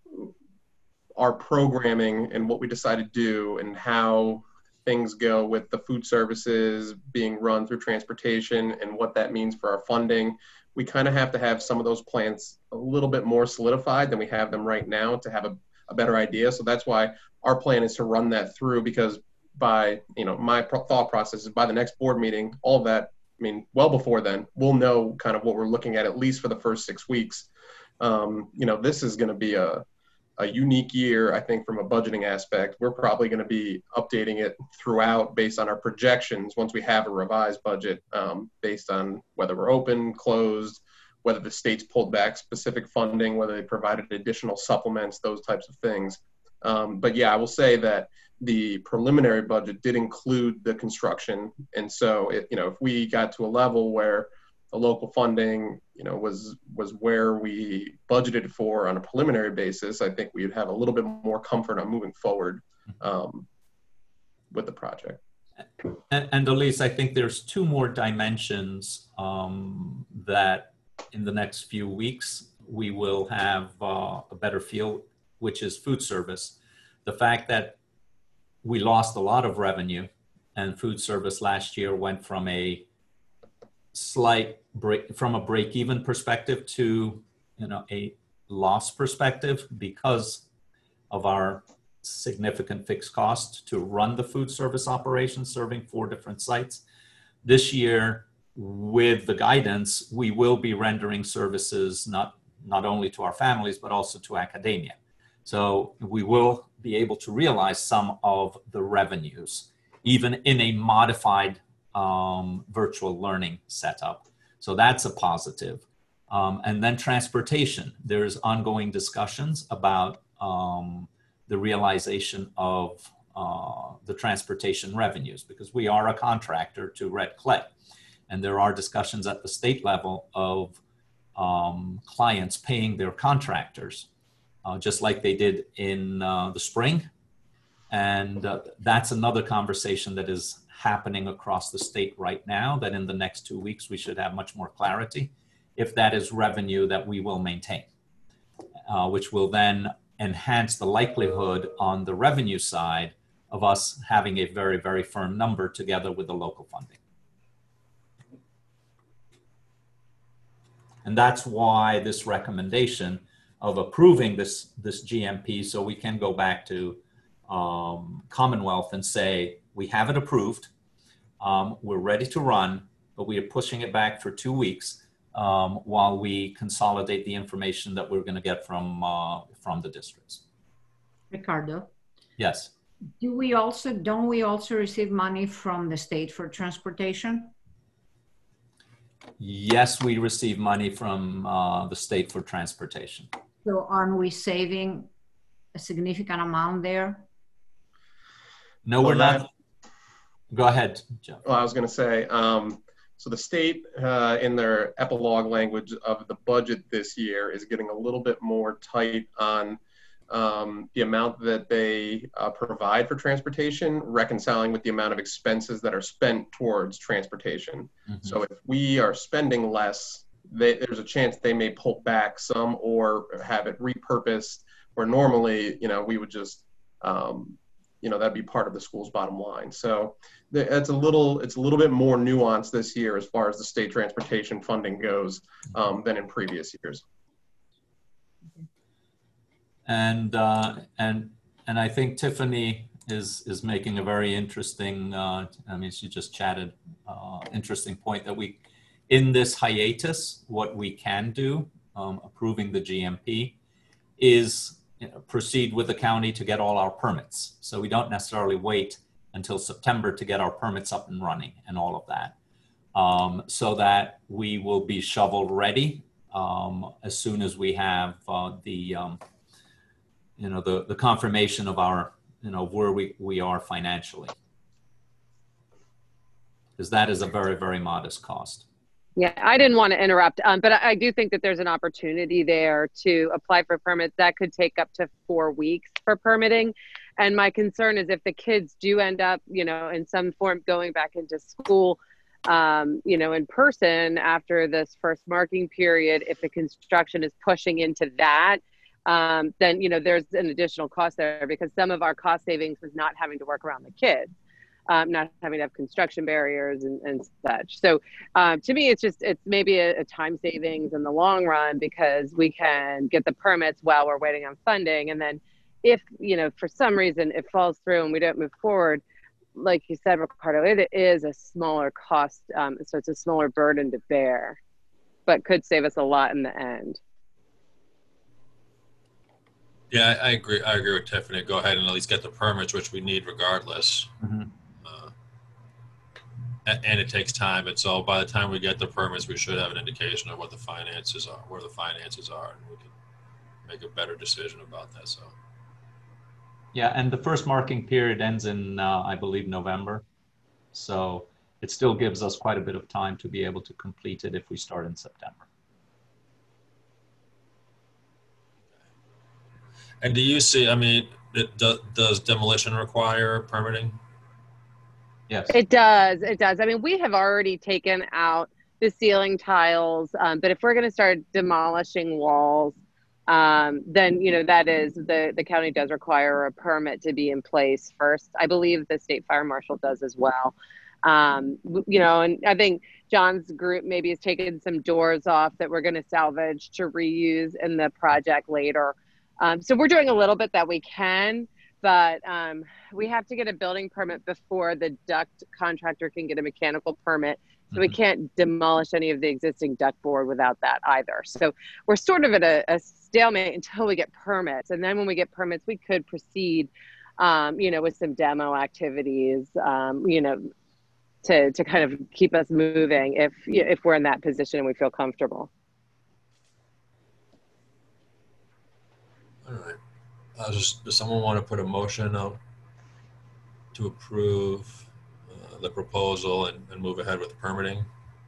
H: our programming and what we decide to do and how things go with the food services being run through transportation and what that means for our funding, we kind of have to have some of those plans a little bit more solidified than we have them right now to have a, a better idea. So that's why our plan is to run that through, because by, you know, my pro- thought process is by the next board meeting, all of that, I mean, well before then, we'll know kind of what we're looking at, at least for the first six weeks. Um, you know, this is going to be a, a unique year, I think, from a budgeting aspect. We're probably going to be updating it throughout based on our projections once we have a revised budget, um, based on whether we're open, closed, whether the state's pulled back specific funding, whether they provided additional supplements, those types of things. Um, but yeah, I will say that the preliminary budget did include the construction. And so, it, you know, if we got to a level where the local funding, you know, was was where we budgeted for on a preliminary basis, I think we'd have a little bit more comfort on moving forward um, with the project.
I: And, and Elise, I think there's two more dimensions um, that in the next few weeks we will have uh, a better feel, which is food service. The fact that we lost a lot of revenue, and food service last year went from a slight break, from a break-even perspective to, you know, a loss perspective because of our significant fixed cost to run the food service operation, serving four different sites. This year, with the guidance, we will be rendering services not not only to our families but also to academia. So we will be able to realize some of the revenues, even in a modified um, virtual learning setup. So that's a positive. Um, and then transportation. There's ongoing discussions about um, the realization of uh, the transportation revenues, because we are a contractor to Red Clay. And there are discussions at the state level of um, clients paying their contractors, Uh, just like they did in uh, the spring. And uh, that's another conversation that is happening across the state right now, that in the next two weeks we should have much more clarity if that is revenue that we will maintain, uh, which will then enhance the likelihood on the revenue side of us having a very, very firm number together with the local funding. And that's why this recommendation of approving this, this G M P, so we can go back to um, Commonwealth and say, we have it approved, um, we're ready to run, but we are pushing it back for two weeks um, while we consolidate the information that we're gonna get from, uh, from the districts.
O: Ricardo?
I: Yes.
O: Do we also, don't we also receive money from the state for transportation?
I: Yes, we receive money from uh, the state for transportation.
O: So aren't we saving a significant amount there?
I: No,
H: Well,
I: we're
H: that-
I: not. Go ahead, Jeff.
H: Well, I was going to say, um, so the state uh, in their epilogue language of the budget this year is getting a little bit more tight on um, the amount that they uh, provide for transportation, reconciling with the amount of expenses that are spent towards transportation.
I: Mm-hmm.
H: So if we are spending less, they, there's a chance they may pull back some or have it repurposed, where normally, you know, we would just, um, you know, that'd be part of the school's bottom line. So the, it's a little, it's a little bit more nuanced this year as far as the state transportation funding goes um, than in previous years.
I: and uh, and and I think Tiffany is is making a very interesting. Uh, I mean, she just chatted. Uh, interesting point that we, in this hiatus, what we can do, um, approving the G M P, is you know, proceed with the county to get all our permits. So we don't necessarily wait until September to get our permits up and running and all of that. Um, so that we will be shovel ready um, as soon as we have uh, the, um, you know, the, the confirmation of our, you know, where we, we are financially. Because that is a very, very modest cost.
N: Yeah, I didn't want to interrupt, um, but I, I do think that there's an opportunity there to apply for permits. That could take up to four weeks for permitting. And my concern is if the kids do end up, you know, in some form going back into school, um, you know, in person after this first marking period, if the construction is pushing into that, um, then, you know, there's an additional cost there because some of our cost savings is not having to work around the kids. Um, not having to have construction barriers and, and such. So um, to me, it's just, it's maybe a, a time savings in the long run because we can get the permits while we're waiting on funding. And then if, you know, for some reason it falls through and we don't move forward, like you said, Ricardo, it is a smaller cost. Um, so it's a smaller burden to bear, but could save us a lot in the end.
B: Yeah, I, I agree. I agree with Tiffany. Go ahead and at least get the permits, which we need regardless.
I: Mm-hmm.
B: And it takes time, and so by the time we get the permits, we should have an indication of what the finances are, where the finances are, and we can make a better decision about that. So,
I: yeah, and the first marking period ends in, uh, I believe, November. So it still gives us quite a bit of time to be able to complete it if we start in September.
B: And do you see? I mean, it, do, does demolition require permitting?
I: Yes.
N: It does. It does. I mean, we have already taken out the ceiling tiles, um, but if we're going to start demolishing walls, um, then, you know, that is the, the county does require a permit to be in place first. I believe the state fire marshal does as well. Um, you know, and I think John's group maybe has taken some doors off that we're going to salvage to reuse in the project later. Um, so we're doing a little bit that we can. But um, we have to get a building permit before the duct contractor can get a mechanical permit. So mm-hmm. we can't demolish any of the existing duct board without that either. So we're sort of at a, a stalemate until we get permits. And then when we get permits, we could proceed, um, you know, with some demo activities, um, you know, to, to kind of keep us moving if, if we're in that position and we feel comfortable.
B: All right. Uh, just, does someone want to put a motion out to approve uh, the proposal and, and move ahead with permitting?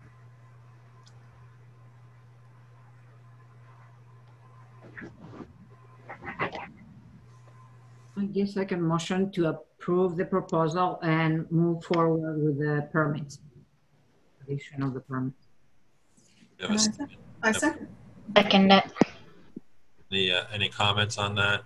O: I guess I can motion to approve the proposal and move forward with the permits. Addition of the permit.
B: I second.
D: I second.
E: Second it.
B: Any, uh, any comments on that?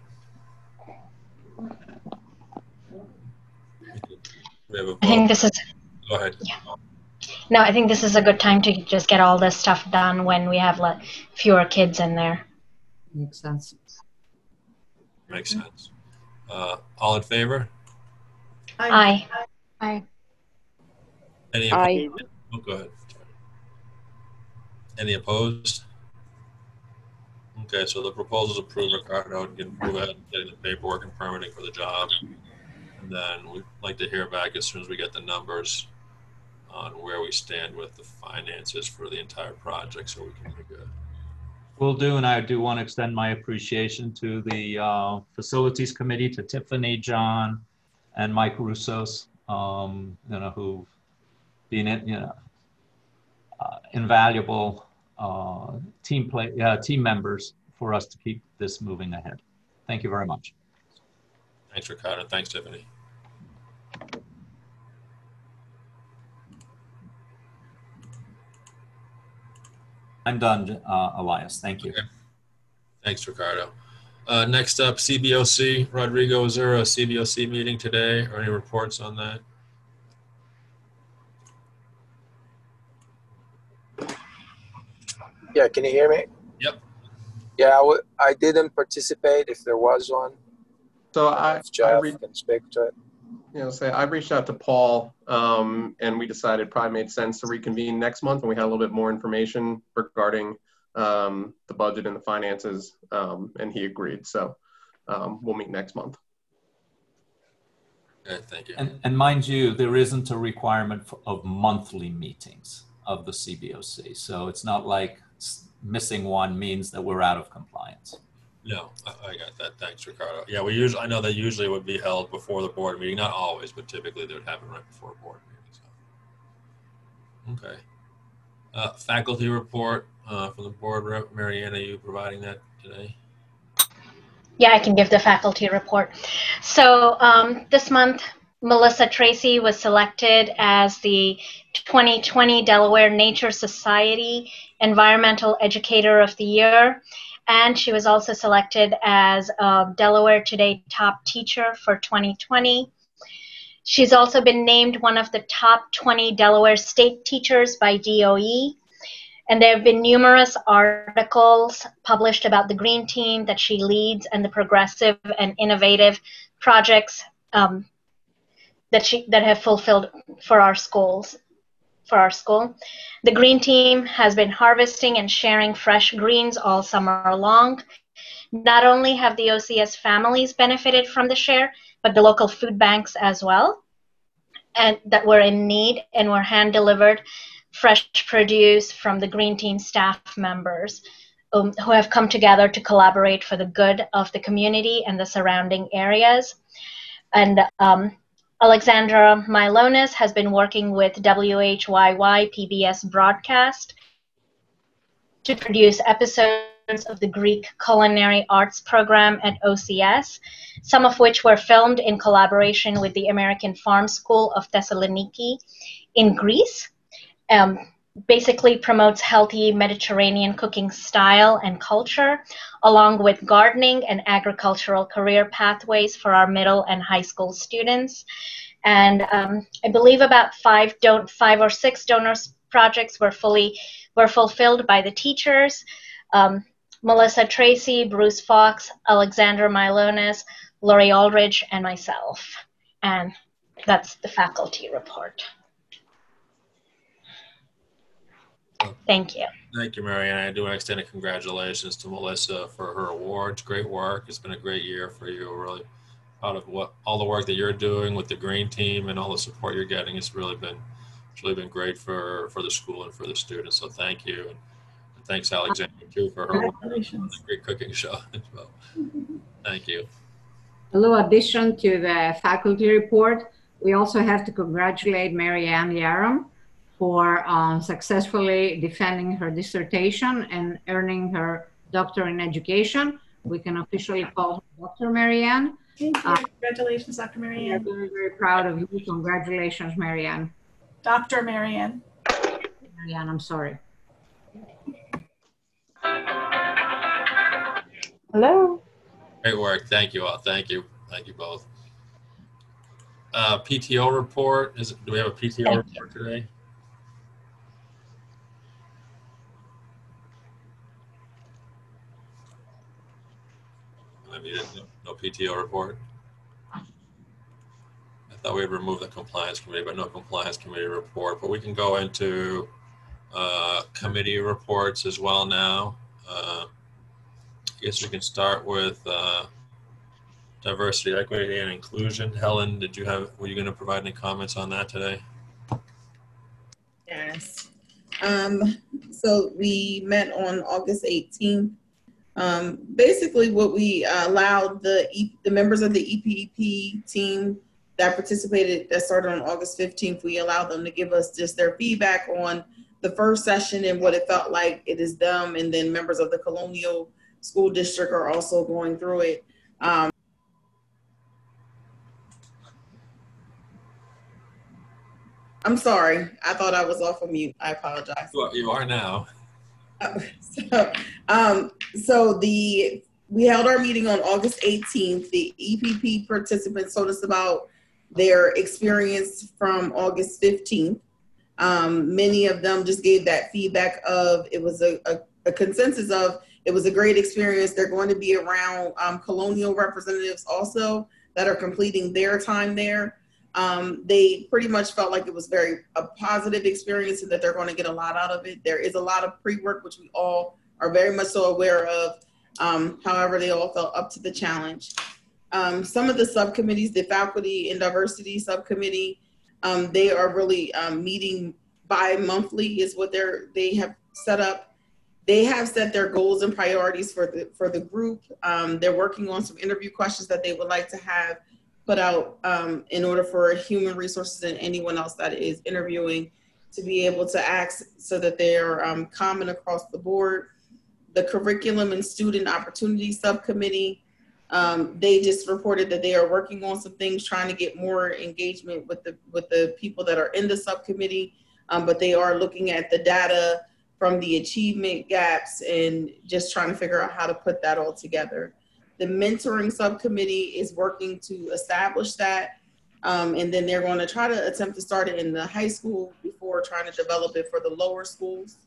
B: We have a vote.
E: I think this is.
B: Go ahead.
E: Yeah. No, I think this is a good time to just get all this stuff done when we have like fewer kids in there.
O: Makes sense.
B: Makes sense. Uh, all in favor?
E: Aye.
C: Aye.
B: Any
N: Aye.
B: opposed? Oh, go ahead. Any opposed? Okay, so the proposal is approved, Ricardo, and can move ahead and getting the paperwork and permitting for the job. And then we'd like to hear back as soon as we get the numbers on where we stand with the finances for the entire project so we can make a
I: Will do, and I do want to extend my appreciation to the uh, Facilities Committee, to Tiffany, John, and Mike Russos, um, you know, who've been, you know, uh, invaluable uh, team play, uh, team members for us to keep this moving ahead. Thank you very much.
B: Thanks, Ricardo. Thanks, Tiffany.
I: I'm done, uh, Elias. Thank you.
B: Okay. Thanks, Ricardo. Uh, next up, C B O C. Rodrigo, is there a C B O C meeting today or any reports on that?
P: Yeah, can you hear me?
B: Yep.
P: Yeah, I, w- I didn't participate if there was one.
H: So I,
P: If Jeff
H: I re-
P: can speak to it.
H: you know, say I reached out to Paul, um, and we decided it probably made sense to reconvene next month when we had a little bit more information regarding um, the budget and the finances, um, and he agreed. So um, we'll meet next month.
B: Okay, thank you.
I: And, and mind you, there isn't a requirement for, of monthly meetings of the C B O C. So it's not like s- missing one means that we're out of compliance.
B: No, I, I got that. Thanks, Ricardo. Yeah, we usually, I know they usually would be held before the board meeting, not always, but typically they would happen right before a board meeting. So. Okay. Uh, faculty report uh, from the board rep. Marianne, are you providing that today?
E: Yeah, I can give the faculty report. So um, this month, Melissa Tracy was selected as the twenty twenty Delaware Nature Society Environmental Educator of the Year. And she was also selected as a Delaware Today Top Teacher for twenty twenty. She's also been named one of the top twenty Delaware State Teachers by D O E. And there have been numerous articles published about the Green Team that she leads and the progressive and innovative projects um, that she that have fulfilled for our schools. For our school, the Green Team has been harvesting and sharing fresh greens all summer long. Not only have the O C S families benefited from the share, but the local food banks as well, and that were in need and were hand delivered fresh produce from the Green Team staff members um, who have come together to collaborate for the good of the community and the surrounding areas. And um, Alexandra Mylonis has been working with W H Y Y P B S Broadcast to produce episodes of the Greek Culinary Arts Program at O C S, some of which were filmed in collaboration with the American Farm School of Thessaloniki in Greece. Um, basically promotes healthy Mediterranean cooking style and culture, along with gardening and agricultural career pathways for our middle and high school students. And um, I believe about five, don- five or six donors projects were fully were fulfilled by the teachers. Um, Melissa Tracy, Bruce Fox, Alexandra Mylonis, Lori Aldridge, and myself. And that's the faculty report. Thank you.
B: Thank you, Marianne. I do want to extend a congratulations to Melissa for her awards. Great work. It's been a great year for you. We're really proud of what all the work that you're doing with the Green Team and all the support you're getting. It's really been it's really been great for for the school and for the students. So thank you, and thanks Alexandra too for her work on the great cooking show as well. Thank you.
O: A little addition to the faculty report, we also have to congratulate Marianne Yaram for um, successfully defending her dissertation and earning her doctorate in education. We can officially call her Doctor Marianne.
D: Thank you.
O: Uh,
D: Congratulations, Doctor
O: We are
D: Marianne.
O: very, very proud of you. Congratulations, Marianne.
D: Doctor Marianne.
O: Marianne, I'm sorry.
M: Hello.
B: Great work. Thank you all. Thank you. Thank you both. Uh, P T O report. Is do we have a P T O
E: Thank
B: report today? Maybe no, no P T O report. I thought we had removed the compliance committee, but no compliance committee report. But we can go into uh, committee reports as well now. Uh, I guess we can start with uh, diversity, equity, and inclusion. Helen, did you have? Were you going to provide any comments on that today?
Q: Yes. Um, so we met on August eighteenth. Um, basically, what we uh, allowed the e the members of the E P E P team that participated, that started on August fifteenth, we allowed them to give us just their feedback on the first session and what it felt like. It is them, and then members of the Colonial School District are also going through it. Um, I'm sorry, I thought I was off of mute. I apologize.
B: Well, you are now.
Q: So, um, so the we held our meeting on August eighteenth. The E P P participants told us about their experience from August fifteenth. Um, many of them just gave that feedback of it was a, a, a consensus of it was a great experience. They're going to be around um, colonial representatives also that are completing their time there. Um, they pretty much felt like it was very a positive experience and that they're going to get a lot out of it. There is a lot of pre-work, which we all are very much so aware of. Um, however, they all felt up to the challenge. Um, some of the subcommittees, the faculty and diversity subcommittee, um, they are really um, meeting bi-monthly is what they're, they have set up. They have set their goals and priorities for the, for the group. Um, they're working on some interview questions that they would like to have put out um, in order for human resources and anyone else that is interviewing to be able to ask so that they're um, common across the board. The Curriculum and Student Opportunity Subcommittee, um, they just reported that they are working on some things, trying to get more engagement with the with the people that are in the subcommittee, um, but they are looking at the data from the achievement gaps and just trying to figure out how to put that all together. The Mentoring Subcommittee is working to establish that, um, and then they're going to try to attempt to start it in the high school before trying to develop it for the lower schools.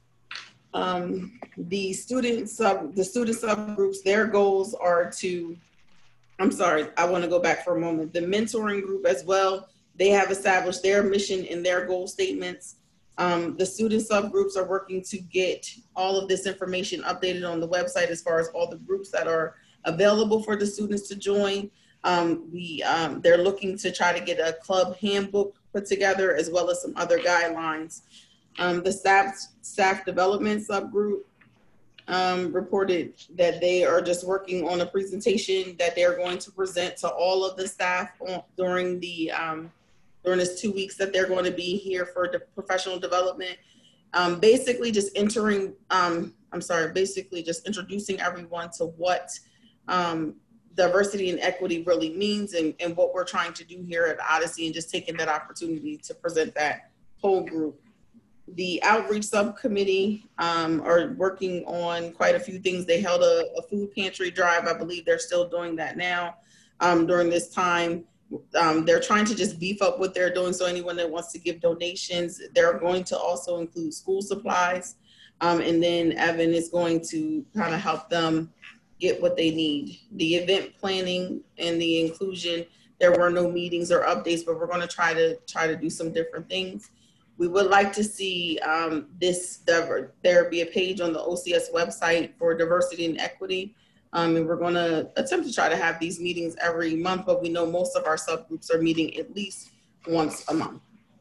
Q: Um, the student sub, the student subgroups, their goals are to, I'm sorry, I want to go back for a moment. The mentoring group as well, they have established their mission and their goal statements. Um, the student subgroups are working to get all of this information updated on the website as far as all the groups that are available for the students to join. Um, we, um, they're looking to try to get a club handbook put together as well as some other guidelines. Um, the staff, staff development subgroup um, reported that they are just working on a presentation that they're going to present to all of the staff on, during the um, during this two weeks that they're going to be here for the professional development. Um, basically just entering, um, I'm sorry, basically just introducing everyone to what um, diversity and equity really means and, and what we're trying to do here at Odyssey, and just taking that opportunity to present that whole group. The outreach subcommittee um, are working on quite a few things. They held a, a food pantry drive. I believe they're still doing that now um, during this time. Um, they're trying to just beef up what they're doing. So anyone that wants to give donations, they're going to also include school supplies. Um, and then Evan is going to kind of help them get what they need. The event planning and the inclusion, there were no meetings or updates, but we're going to try to try to do some different things. We would like to see um, this, there be a page on the O C S website for diversity and equity. Um, and we're gonna attempt to try to have these meetings every month, but we know most of our subgroups are meeting at least once a month.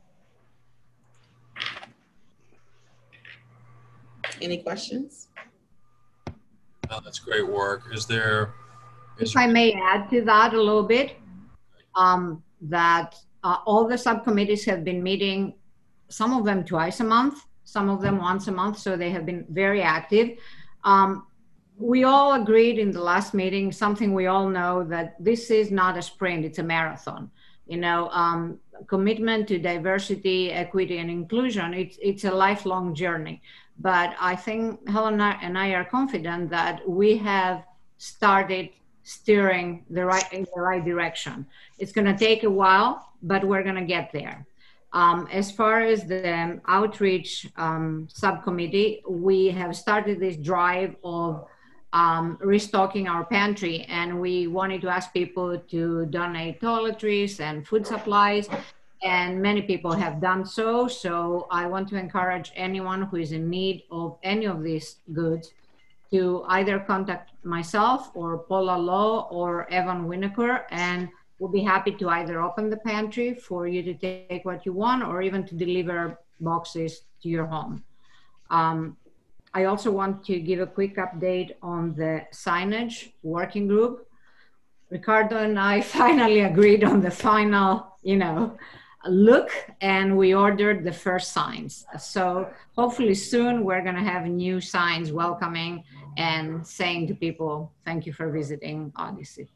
Q: Any questions?
B: Oh, that's great work. Is there? Is
O: If I may add to that a little bit, um, that uh, all the subcommittees have been meeting, some of them twice a month, some of them once a month, so they have been very active. Um, we all agreed in the last meeting, something we all know, that this is not a sprint, it's a marathon. You know, um, commitment to diversity, equity, and inclusion, it's, it's a lifelong journey. But I think Helena and I are confident that we have started steering the right, in the right direction. It's gonna take a while, but we're gonna get there. Um, as far as the outreach um, subcommittee, we have started this drive of um, restocking our pantry, and we wanted to ask people to donate toiletries and food supplies, and many people have done so. So I want to encourage anyone who is in need of any of these goods to either contact myself or Paula Lowe or Evan Winokur, and we'll be happy to either open the pantry for you to take what you want or even to deliver boxes to your home. Um, I also want to give a quick update on the signage working group. Ricardo and I finally agreed on the final, you know, look, and we ordered the first signs. So hopefully soon we're gonna have new signs welcoming and saying to people, thank you for visiting Odyssey.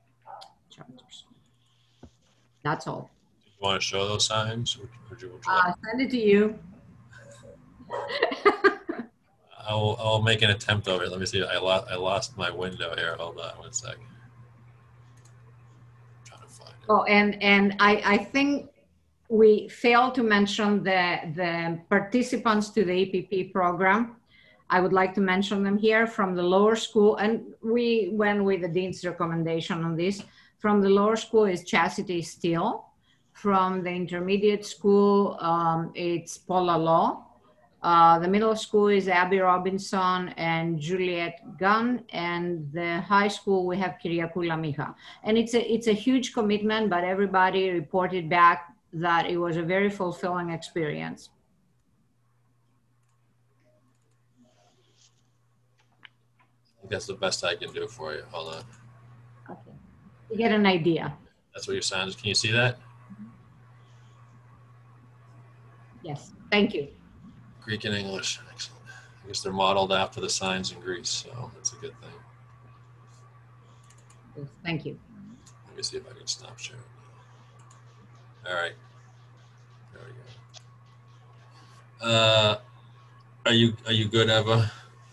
O: That's all.
B: You want to show those signs? Or would you, would you
O: Uh,
B: like?
O: send it to you.
B: I'll, I'll make an attempt over it. Let me see. I lost, I lost my window here. Hold on one second.
O: Oh, and, and I, I think we failed to mention the, the participants to the E P P program. I would like to mention them here. From the lower school, and we went with the dean's recommendation on this. From the lower school is Chastity Steele. From the intermediate school, um, it's Paula Law. Uh, the middle school is Abby Robinson and Juliet Gunn, and the high school we have Kyriakou Lamicha. And it's a, it's a huge commitment, but everybody reported back that it was a very fulfilling experience.
B: I think that's the best I can do for you. Hold on.
O: Okay. You get an idea.
B: That's what your sound is. Can you see that?
O: Yes, thank you.
B: Greek and English. Excellent. I guess they're modeled after the signs in Greece, so that's a good thing.
O: Yes, thank you.
B: Let me see if I can stop sharing. All right. There we go. Uh, are you are you good, Eva?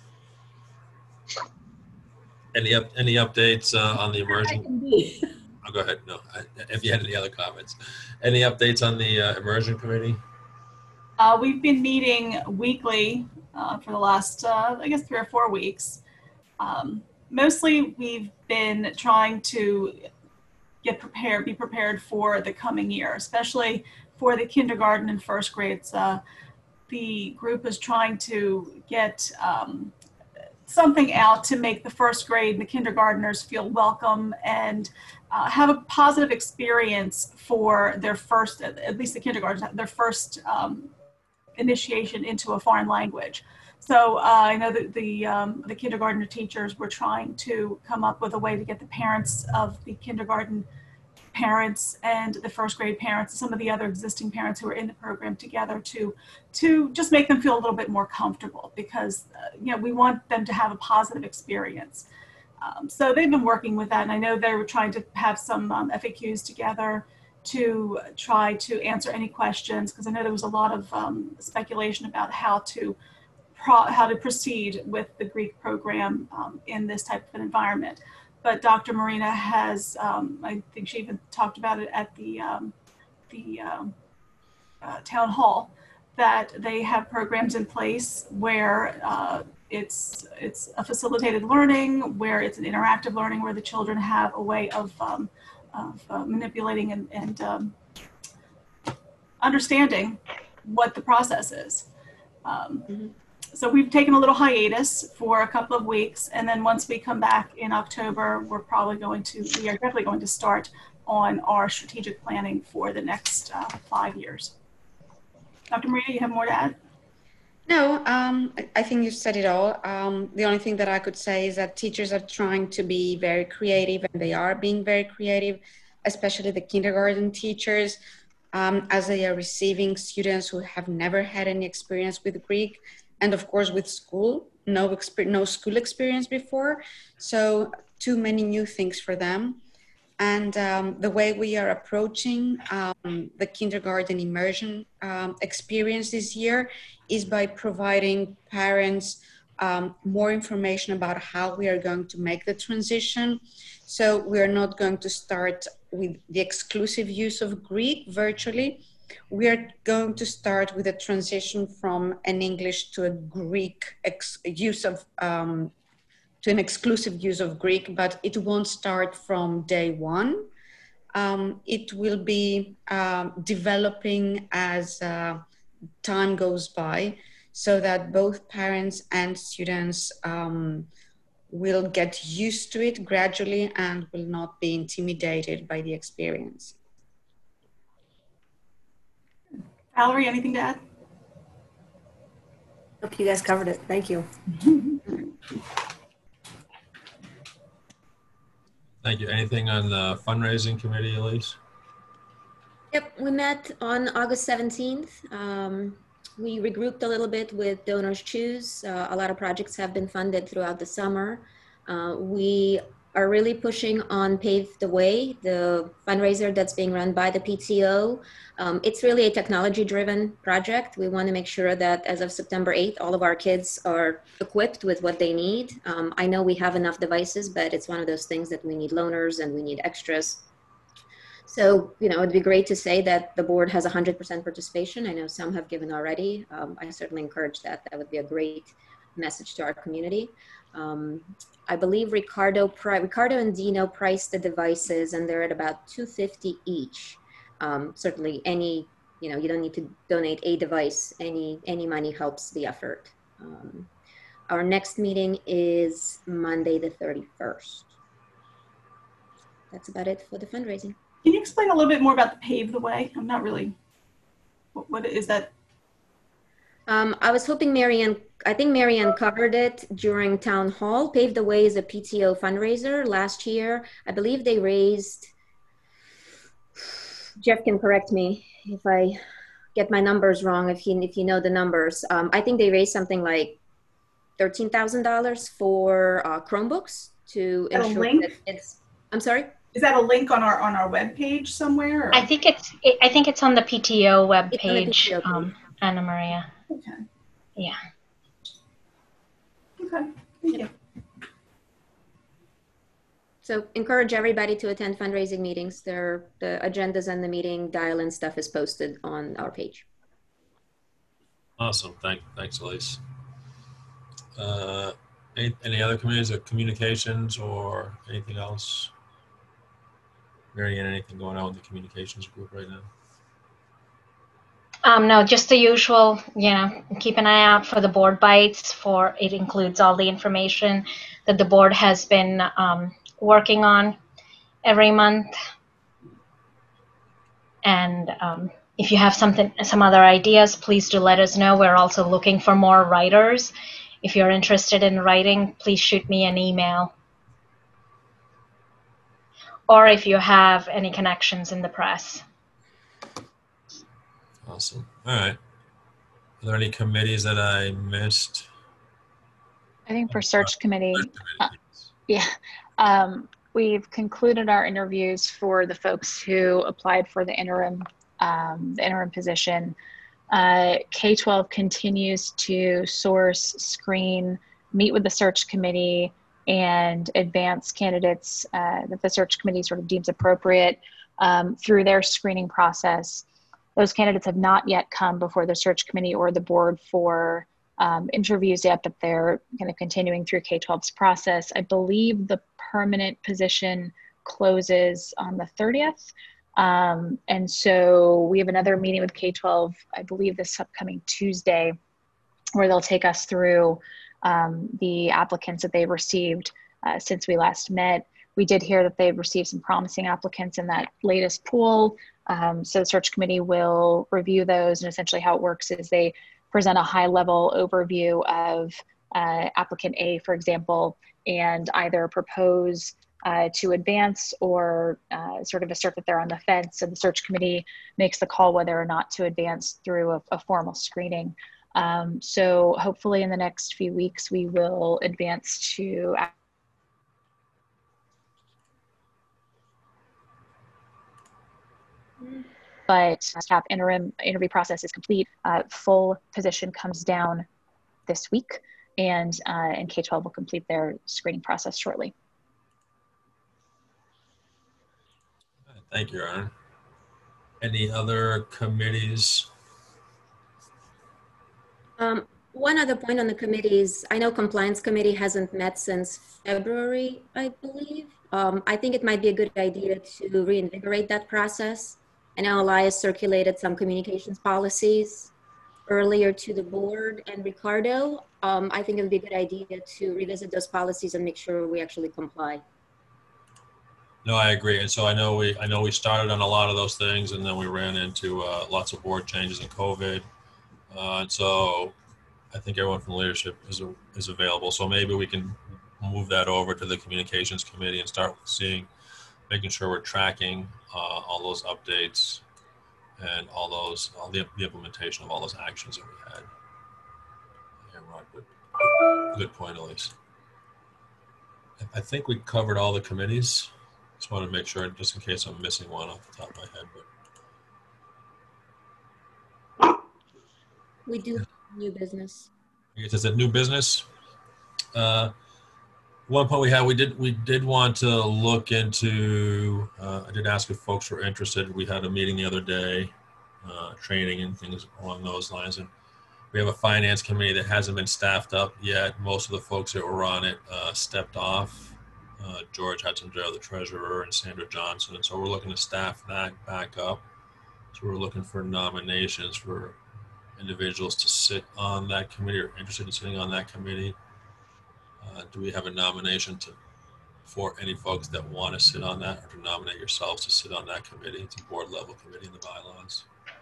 B: Any up any updates uh, on the immersion? Oh, go ahead. No, I, if you had any other comments, any updates on the uh, immersion committee?
D: Uh, we've been meeting weekly uh, for the last, uh, I guess, three or four weeks. Um, mostly, we've been trying to get prepared, be prepared for the coming year, especially for the kindergarten and first grades. Uh, the group is trying to get um, something out to make the first grade and the kindergartners feel welcome and uh, have a positive experience for their first, at least the kindergartners, their first um, initiation into a foreign language. So uh, I know that the, um, the kindergarten teachers were trying to come up with a way to get the parents of the kindergarten parents and the first grade parents, some of the other existing parents who are in the program together to, to just make them feel a little bit more comfortable, because uh, you know, we want them to have a positive experience. Um, so they've been working with that, and I know they were trying to have some um, F A Qs together to try to answer any questions, because I know there was a lot of um, speculation about how to pro how to proceed with the Greek program um, in this type of an environment. But Doctor Marina has, um, I think she even talked about it at the, um, the um, uh, town hall, that they have programs in place where uh, it's, it's a facilitated learning, where it's an interactive learning, where the children have a way of um, of uh, manipulating and, and um, understanding what the process is. Um, mm-hmm. So we've taken a little hiatus for a couple of weeks, and then once we come back in October, we're probably going to, we are definitely going to start on our strategic planning for the next uh, five years. Doctor Maria, you have more to add?
J: No, um, I think you said it all. Um, the only thing that I could say is that teachers are trying to be very creative, and they are being very creative, especially the kindergarten teachers, um, as they are receiving students who have never had any experience with Greek, and of course with school, no, exper no school experience before. So too many new things for them. And um, the way we are approaching um, the kindergarten immersion um, experience this year is by providing parents um, more information about how we are going to make the transition. So we are not going to start with the exclusive use of Greek virtually. We are going to start with a transition from an English to a Greek ex use of um, to an exclusive use of Greek, but it won't start from day one. Um, it will be um, developing as uh, time goes by, so that both parents and students um, will get used to it gradually and will not be intimidated by the experience.
D: Valerie, anything to add?
F: Hope you guys covered it. Thank you.
B: Thank you. Anything on the fundraising committee, Elise?
F: Yep, we met on August seventeenth. Um, we regrouped a little bit with Donors Choose. Uh, a lot of projects have been funded throughout the summer. Uh, we are really pushing on Pave the Way, the fundraiser that's being run by the P T O. Um, it's really a technology-driven project. We want to make sure that as of September eighth, all of our kids are equipped with what they need. Um, I know we have enough devices, but it's one of those things that we need loaners and we need extras. So, you know, it'd be great to say that the board has one hundred percent participation. I know some have given already. Um, I certainly encourage that. That would be a great message to our community. Um, I believe Ricardo, pri- Ricardo and Dino priced the devices, and they're at about two hundred fifty dollars each. Um, certainly, any you know, you don't need to donate a device. Any any money helps the effort. Um, our next meeting is Monday the thirty-first. That's about it for the fundraising.
D: Can you explain a little bit more about the Pave the Way? I'm not really, what, what is that?
F: Um, I was hoping Marianne, I think Marianne covered it during town hall. Pave the Way is a P T O fundraiser. Last year, I believe they raised, Jeff can correct me if I get my numbers wrong, if you, if you know the numbers. Um, I think they raised something like thirteen thousand dollars for uh, Chromebooks to
D: Is that a
F: ensure
D: link?
F: that it's, I'm sorry?
D: Is that a link on our on our webpage somewhere? Or?
E: I think it's it, I think it's on the P T O webpage,
F: It's on the P T O page.
E: um, Anna Maria.
D: Okay.
E: Yeah.
D: Okay. Thank you.
F: So encourage everybody to attend fundraising meetings. There, the agendas and the meeting dial-in stuff is posted on our page.
B: Awesome. Thank, thanks, Elise. Uh, any, any other committees or communications or anything else? Marianne, anything going on with the communications group right now?
E: Um, no, just the usual, you know, keep an eye out for the board bites. For it includes all the information that the board has been um, working on every month. And um, if you have something, some other ideas, please do let us know. We're also looking for more writers. If you're interested in writing, please shoot me an email. Or if you have any connections in the press.
B: Awesome. All right. Are there any committees that I missed?
C: I think for search committee, uh, yeah, um, we've concluded our interviews for the folks who applied for the interim, um, the interim position. Uh, K twelve continues to source, screen, meet with the search committee, and advance candidates uh, that the search committee sort of deems appropriate um, through their screening process. Those candidates have not yet come before the search committee or the board for um, interviews yet, but they're kind of continuing through K twelve's process. I believe the permanent position closes on the thirtieth. Um, and so we have another meeting with K twelve, I believe this upcoming Tuesday, where they'll take us through um, the applicants that they've received uh, since we last met. We did hear that they've received some promising applicants in that latest pool. Um, so the search committee will review those, and essentially how it works is they present a high level overview of uh, applicant A, for example, and either propose uh, to advance or uh, sort of assert that they're on the fence. And the search committee makes the call whether or not to advance through a, a formal screening. Um, so hopefully in the next few weeks, we will advance to but staff interim interview process is complete. Uh, full position comes down this week, and uh, and K twelve will complete their screening process shortly.
B: Thank you, Aaron. Any other committees?
F: Um, one other point on the committees, I know compliance committee hasn't met since February, I believe. Um, I think it might be a good idea to reinvigorate that process. I know Elias circulated some communications policies earlier to the board and Ricardo. Um, I think it would be a good idea to revisit those policies and make sure we actually comply.
B: No, I agree. And so I know we, I know we started on a lot of those things, and then we ran into uh, lots of board changes and COVID. Uh, and so I think everyone from leadership is, is available. So maybe we can move that over to the communications committee and start seeing, making sure we're tracking uh, all those updates and all those, all the, the implementation of all those actions that we had. Yeah, right. Good, good point, Elise. I think we covered all the committees. Just wanted to make sure, just in case I'm missing one off the top of my head. But
F: we do new business.
B: I guess it's a new business. Uh, one point we had, we did we did want to look into. Uh, I did ask if folks were interested. We had a meeting the other day, uh, training and things along those lines, and We have a finance committee that hasn't been staffed up yet. Most of the folks that were on it uh, stepped off. Uh, George Hudson-Joe, the treasurer, and Sandra Johnson. And so we're looking to staff that back up. So we're looking for nominations for individuals to sit on that committee or interested in sitting on that committee. Uh, do we have a nomination to for any folks that want to sit on that, or to nominate yourselves to sit on that committee? It's a board level committee in the bylaws.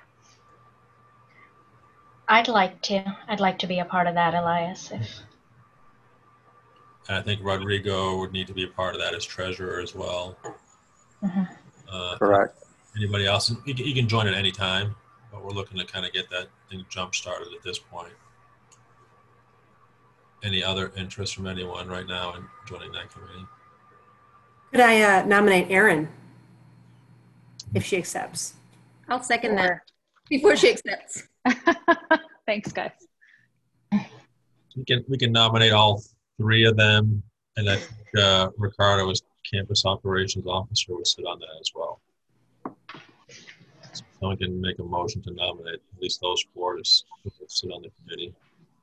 E: I'd like to. I'd like to be a part of that, Elias. If...
B: And I think Rodrigo would need to be a part of that as treasurer as well.
E: Mm-hmm.
B: Uh,
P: Correct.
B: Anybody else? You can, you can join at any time, but we're looking to kind of get that thing jump started at this point. Any other interest from anyone right now in joining that committee?
R: Could I uh, nominate Erin if she accepts?
F: I'll second that before she accepts.
C: Thanks, guys.
B: We can we can nominate all three of them, and I think uh, Ricardo as campus operations officer would sit on that as well. So someone can make a motion to nominate at least those four to sit on the committee.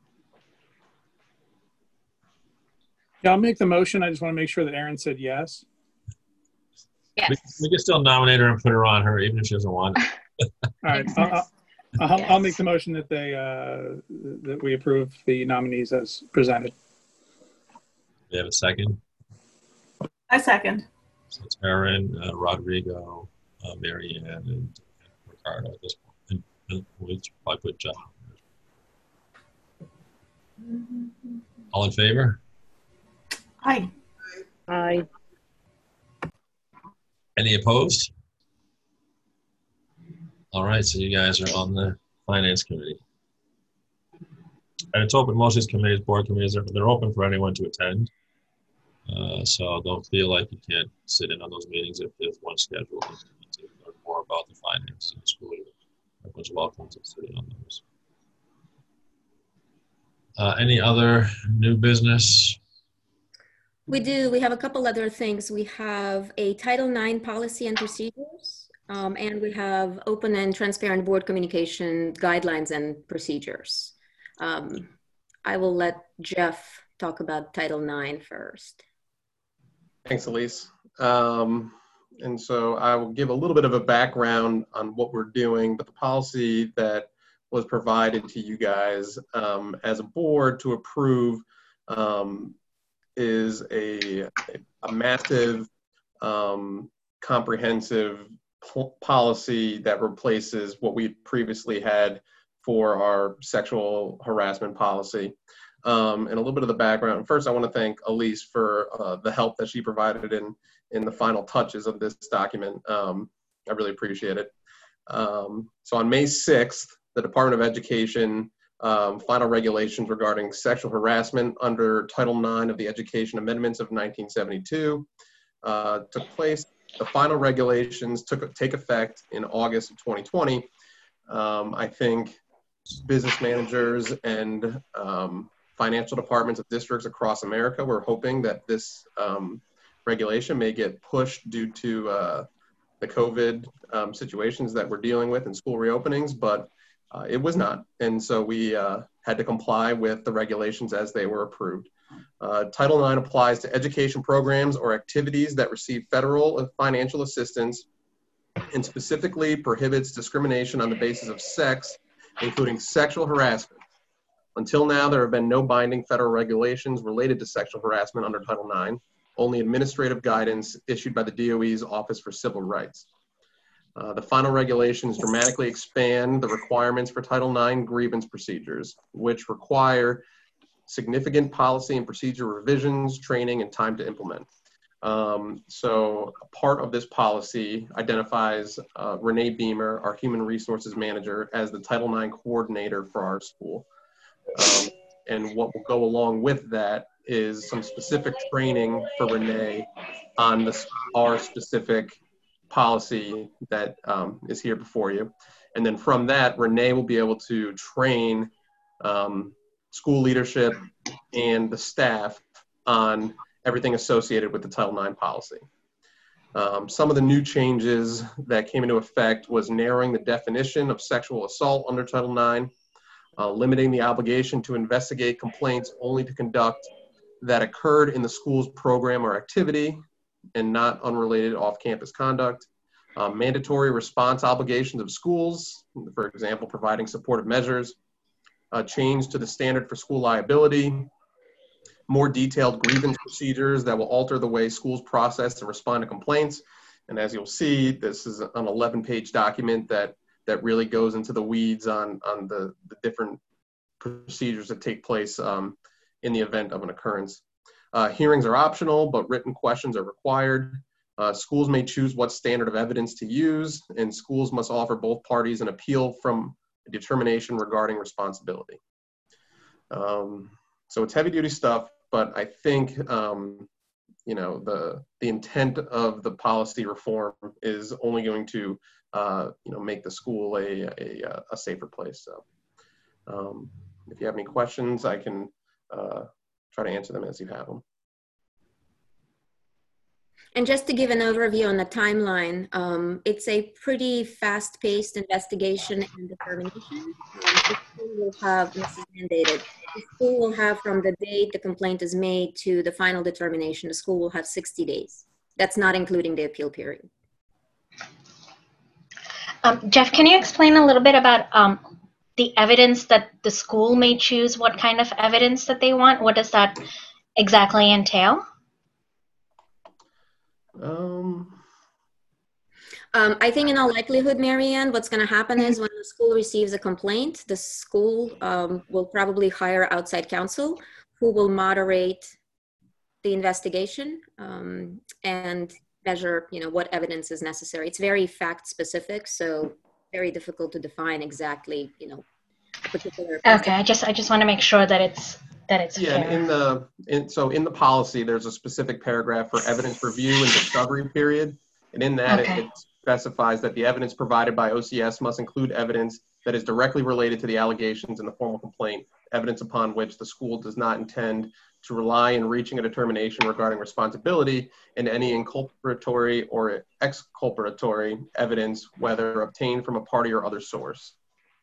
S: Yeah, I'll make the motion. I just want to make sure that Erin said yes.
E: Yes.
B: We, we can still nominate her and put her on her, even if she doesn't want it.
S: All right, I'll, I'll, I'll, yes. I'll make the motion that they uh, that we approve the nominees as presented.
B: We have a second.
D: I second.
B: So it's Erin, uh, Rodrigo, uh, Mary Ann, and, and Ricardo at this point. And, and we'll probably put John. All in favor?
D: Aye.
N: Aye.
B: Any opposed? All right, so you guys are on the finance committee. And it's open, most of these committees, board committees, are, they're open for anyone to attend. Uh, so don't feel like you can't sit in on those meetings if there's one scheduled to learn more about the finance and school. Everyone's welcome to sit in on those. Uh, any other new business?
F: We do. We have a couple other things. We have a Title nine policy and procedures, um, and we have open and transparent board communication guidelines and procedures. Um, I will let Jeff talk about Title nine first.
H: Thanks, Elise. Um, and so I will give a little bit of a background on what we're doing, but the policy that was provided to you guys um, as a board to approve um, is a, a massive, um, comprehensive policy that replaces what we previously had for our sexual harassment policy. Um, and a little bit of the background. First, I want to thank Elise for uh, the help that she provided in, in the final touches of this document. Um, I really appreciate it. Um, so on May sixth, the Department of Education um, final regulations regarding sexual harassment under Title nine of the Education Amendments of nineteen seventy-two uh, took place. The final regulations took take effect in August of twenty twenty. Um, I think business managers and um, financial departments of districts across America were hoping that this um, regulation may get pushed due to uh, the COVID um, situations that we're dealing with in school reopenings, but uh, it was not. And so we uh, had to comply with the regulations as they were approved. Uh, Title nine applies to education programs or activities that receive federal and financial assistance and specifically prohibits discrimination on the basis of sex, including sexual harassment. Until now, there have been no binding federal regulations related to sexual harassment under Title nine, only administrative guidance issued by the D O E's Office for Civil Rights. Uh, the final regulations dramatically expand the requirements for Title nine grievance procedures, which require significant policy and procedure revisions, training, and time to implement. Um, so part of this policy identifies uh, Renee Beamer, our human resources manager, as the Title nine coordinator for our school. Um, and what will go along with that is some specific training for Renee on this, our specific policy that um, is here before you. And then from that, Renee will be able to train um, school leadership and the staff on everything associated with the Title nine policy. Um, some of the new changes that came into effect was narrowing the definition of sexual assault under Title nine, uh, limiting the obligation to investigate complaints only to conduct that occurred in the school's program or activity and not unrelated off-campus conduct. Uh, mandatory response obligations of schools, for example, providing supportive measures. Uh, change to the standard for school liability. More detailed grievance procedures that will alter the way schools process and respond to complaints. And as you'll see, this is an eleven page document that, that really goes into the weeds on, on the, the different procedures that take place um, in the event of an occurrence. Uh, hearings are optional, but written questions are required. Uh, schools may choose what standard of evidence to use, and schools must offer both parties an appeal from a determination regarding responsibility. Um, so it's heavy duty stuff, but I think, um, you know, the, the intent of the policy reform is only going to, uh, you know, make the school a, a, a safer place. So um, if you have any questions, I can uh, try to answer them as you have them.
F: And just to give an overview on the timeline, um, it's a pretty fast-paced investigation and determination. Um, the school will have, this is mandated, the school will have from the date the complaint is made to the final determination, the school will have sixty days. That's not including the appeal period.
E: Um, Jeff, can you explain a little bit about um, the evidence that the school may choose, what kind of evidence that they want? What does that exactly entail?
H: Um,
F: um, I think in all likelihood, Marianne, what's going to happen is when the school receives a complaint, the school um, will probably hire outside counsel who will moderate the investigation um, and measure, you know, what evidence is necessary. It's very fact specific, so very difficult to define exactly, you know, particular.
E: Okay, I just I just want to make sure that it's that it's
H: yeah,
E: fair.
H: in the in, so in the policy, there's a specific paragraph for evidence review and discovery period, and in that
E: Okay.
H: it, it specifies that the evidence provided by O C S must include evidence that is directly related to the allegations in the formal complaint, evidence upon which the school does not intend to rely in reaching a determination regarding responsibility, and any inculpatory or exculpatory evidence, whether obtained from a party or other source.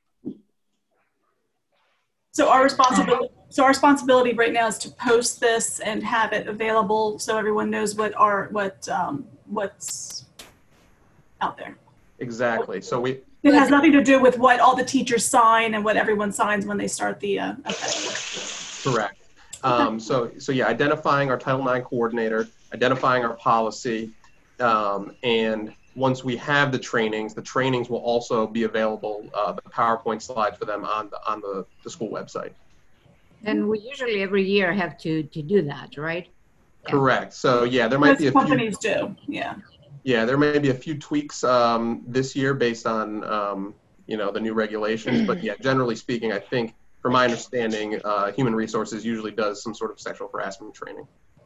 D: So our responsibility, so our responsibility right now is to post this and have it available so everyone knows what our what um, what's out there.
H: Exactly. So we.
D: It has nothing to do with what all the teachers sign and what everyone signs when they start the uh, okay.
H: Correct. Um, so, so yeah, identifying our Title nine coordinator, identifying our policy, um, and once we have the trainings, the trainings will also be available, uh, the PowerPoint slides for them on the on the, the school website.
O: And we usually every year have to to do that, right?
H: Yeah. Correct. So yeah, there might
D: Most
H: be a
D: companies
H: few,
D: do. Yeah.
H: Yeah, there may be a few tweaks um, this year based on um, you know the new regulations, but yeah, generally speaking, I think. From my understanding, uh, Human Resources usually does some sort of sexual harassment training.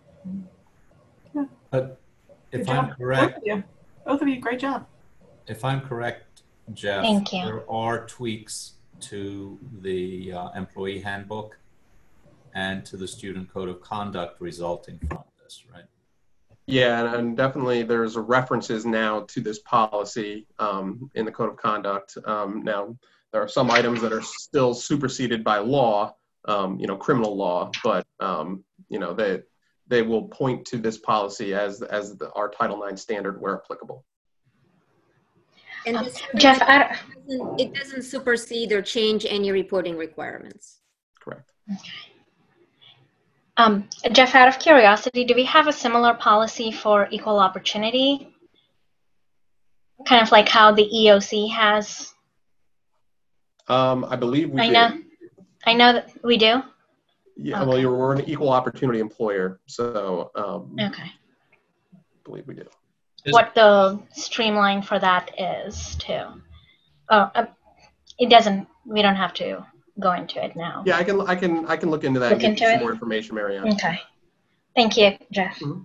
I: But if
D: Good
I: I'm
D: job.
I: correct,
D: Both of you. Both of you, great job.
I: if I'm correct, Jeff,
E: Thank you.
I: there are tweaks to the uh, employee handbook and to the student code of conduct resulting from this, right?
H: Yeah, and, and definitely there's references now to this policy um, in the code of conduct. Um, now, there are some items that are still superseded by law, um, you know, criminal law, but, um, you know, they, they will point to this policy as, as the, our Title nine standard where applicable.
F: And
E: Um,
F: this
E: Jeff, I,
F: it doesn't, it doesn't supersede or change any reporting requirements.
H: Correct.
E: um, Jeff, out of curiosity, do we have a similar policy for equal opportunity? Kind of like how the E O C has?
H: Um, I believe we
E: I
H: did.
E: know, I know that we do.
H: Yeah,
E: Okay.
H: well, you're, we're an equal opportunity employer, so um,
E: Okay.
H: I believe we do.
E: What the streamline for that is too. Oh, uh, it doesn't. We don't have to go into it now.
H: Yeah, I can, I can, I can look into that
E: Look
H: and get you
E: into
H: some
E: it?
H: more information, Marianne.
E: Okay. Thank you, Jeff.
H: Mhm.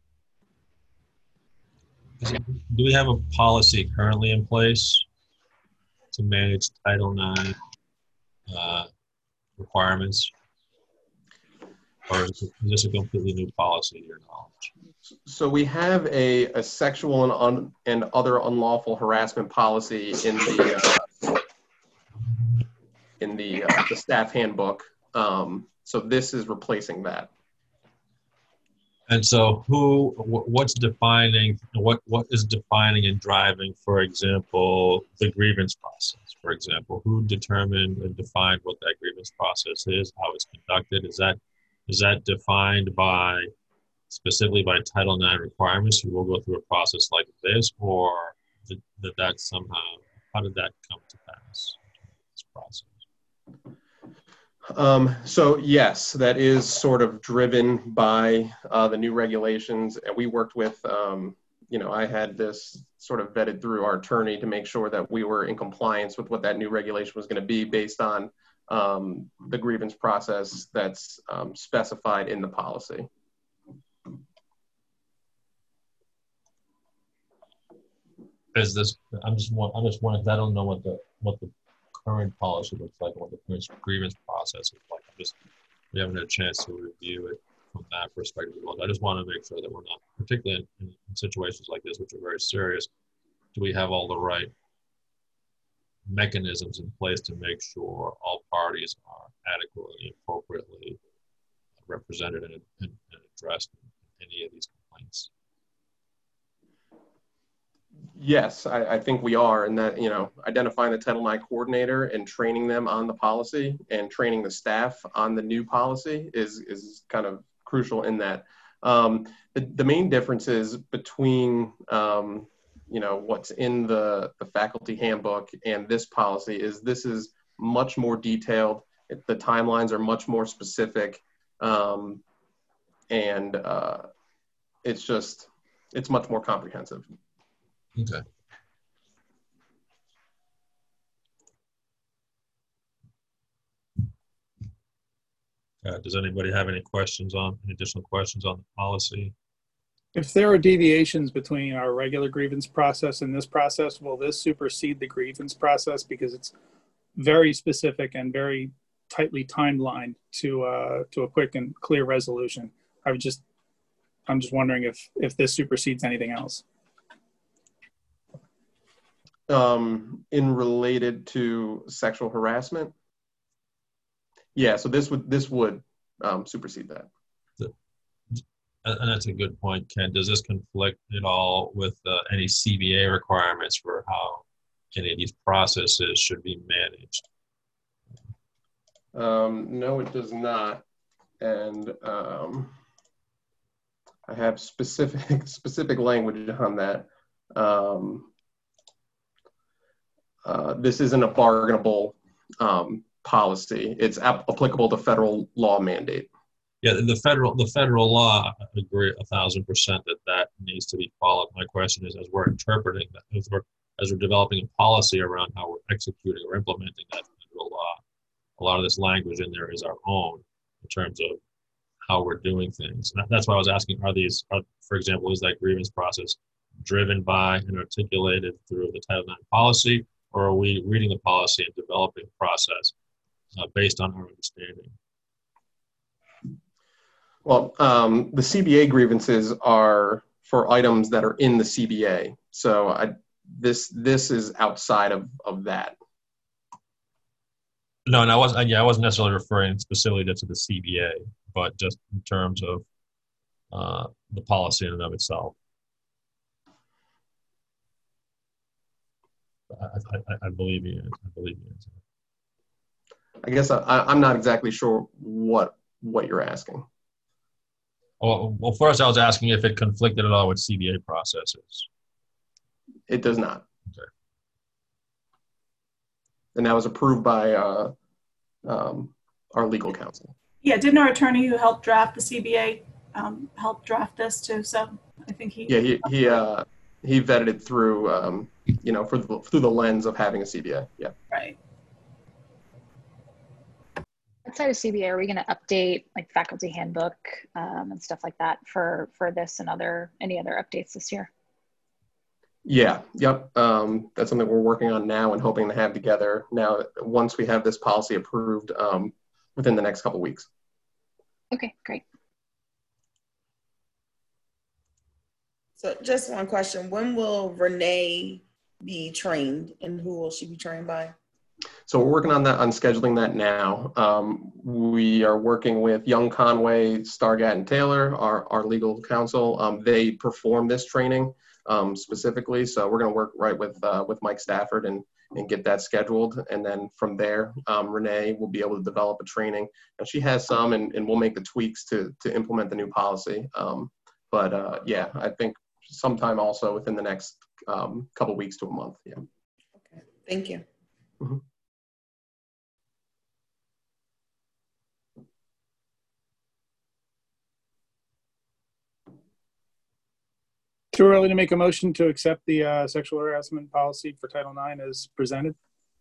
B: Do we have a policy currently in place to manage Title nine uh, requirements? Or is, it, is this a completely new policy to your knowledge?
H: So we have a, a sexual and, un, and other unlawful harassment policy in the uh, in the, uh, the staff handbook. Um, so this is replacing that.
B: And so who, wh- what's defining, what, what is defining and driving, for example, the grievance process, for example? Who determined and defined what that grievance process is, how it's conducted? Is that, is that defined by, specifically by Title nine requirements? You will go through a process like this, or did, did that somehow, how did that come to pass, this process?
H: Um, so yes, that is sort of driven by uh, the new regulations. And we worked with, um, you know, I had this sort of vetted through our attorney to make sure that we were in compliance with what that new regulation was going to be based on um, the grievance process that's um, specified in the policy.
B: Is this, I'm just, I'm just wondering, 'cause I don't know what the, what the current policy looks like, what the current grievance process is like. I'm just, we haven't had a chance to review it from that perspective. I just want to make sure that we're not, particularly in, in situations like this, which are very serious, do we have all the right mechanisms in place to make sure all parties are adequately and appropriately represented and, and, and addressed in any of these complaints?
H: Yes, I, I think we are, and that, you know, identifying the Title nine coordinator and training them on the policy and training the staff on the new policy is, is kind of crucial in that. Um, the, the main differences between, um, you know, what's in the, the faculty handbook and this policy is this is much more detailed. It, the timelines are much more specific, um, and uh, it's just, it's much more comprehensive.
B: Okay. Uh, does anybody have any questions on, any additional questions on the policy?
S: If there are deviations between our regular grievance process and this process, will this supersede the grievance process because it's very specific and very tightly timelined to uh, to a quick and clear resolution? I would just, I'm just wondering if if this supersedes anything else.
H: Um, in related to sexual harassment? Yeah, so this would this would um, supersede that.
B: And that's a good point, Ken. Does this conflict at all with uh, any C B A requirements for how any of these processes should be managed?
H: Um, no, it does not. And um, I have specific specific language on that. Um, Uh, this isn't a bargainable um, policy. It's ap- applicable to federal law mandate.
B: Yeah, the federal the federal law, I agree a thousand percent that that needs to be followed. My question is, as we're interpreting that, as we're, as we're developing a policy around how we're executing or implementing that federal law, a lot of this language in there is our own in terms of how we're doing things. And that's why I was asking, are these, are, for example, is that grievance process driven by and articulated through the Title nine policy, or are we reading the policy and developing a process uh, based on our understanding?
H: Well, um, the C B A grievances are for items that are in the C B A. So I, this this is outside of, of that.
B: No, and I wasn't. Yeah, I wasn't necessarily referring specifically to the C B A, but just in terms of uh, the policy in and of itself. I, I, I believe you. I believe you.
H: I guess I, I'm not exactly sure what what you're asking.
B: Well, well, first I was asking if it conflicted at all with C B A processes.
H: It does not.
B: Okay.
H: And that was approved by uh, um, our legal counsel.
D: Yeah, didn't our attorney who helped draft the C B A um, help draft this too? So I think he.
H: Yeah, he he uh, he vetted it through, um, you know, for the, through the lens of having a C B A. Yeah.
D: Right.
C: Outside of C B A, are we going to update like faculty handbook um, and stuff like that for for this and other any other updates this year?
H: Yeah. Yep. Um, that's something we're working on now and hoping to have together now once we have this policy approved um, within the next couple of weeks.
C: Okay, great.
Q: So just one question. When will Renee be trained and who will she be trained by?
H: So we're working on that, on scheduling that now. Um, we are working with Young Conway, Stargat, and Taylor, our, our legal counsel. Um, they perform this training um, specifically, so we're going to work right with uh, with Mike Stafford and and get that scheduled. And then from there, um, Renee will be able to develop a training. And she has some, and, and we'll make the tweaks to to implement the new policy. Um, but uh, yeah, I think sometime also within the next um, couple weeks to a month. Yeah.
Q: Okay. Thank you.
H: Mm-hmm.
S: Too early to make a motion to accept the uh, sexual harassment policy for Title nine as presented?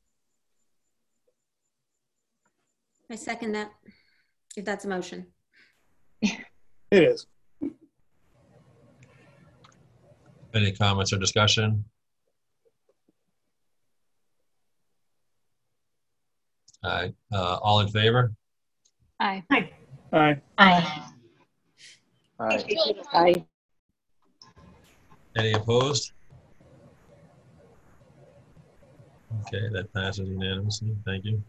F: I second that, if that's a motion.
S: It is.
B: Any comments or discussion? All right, uh, all in favor?
C: Aye.
S: Aye.
G: Aye.
P: Aye.
N: Aye.
B: Any opposed? Okay, that passes unanimously. Thank you.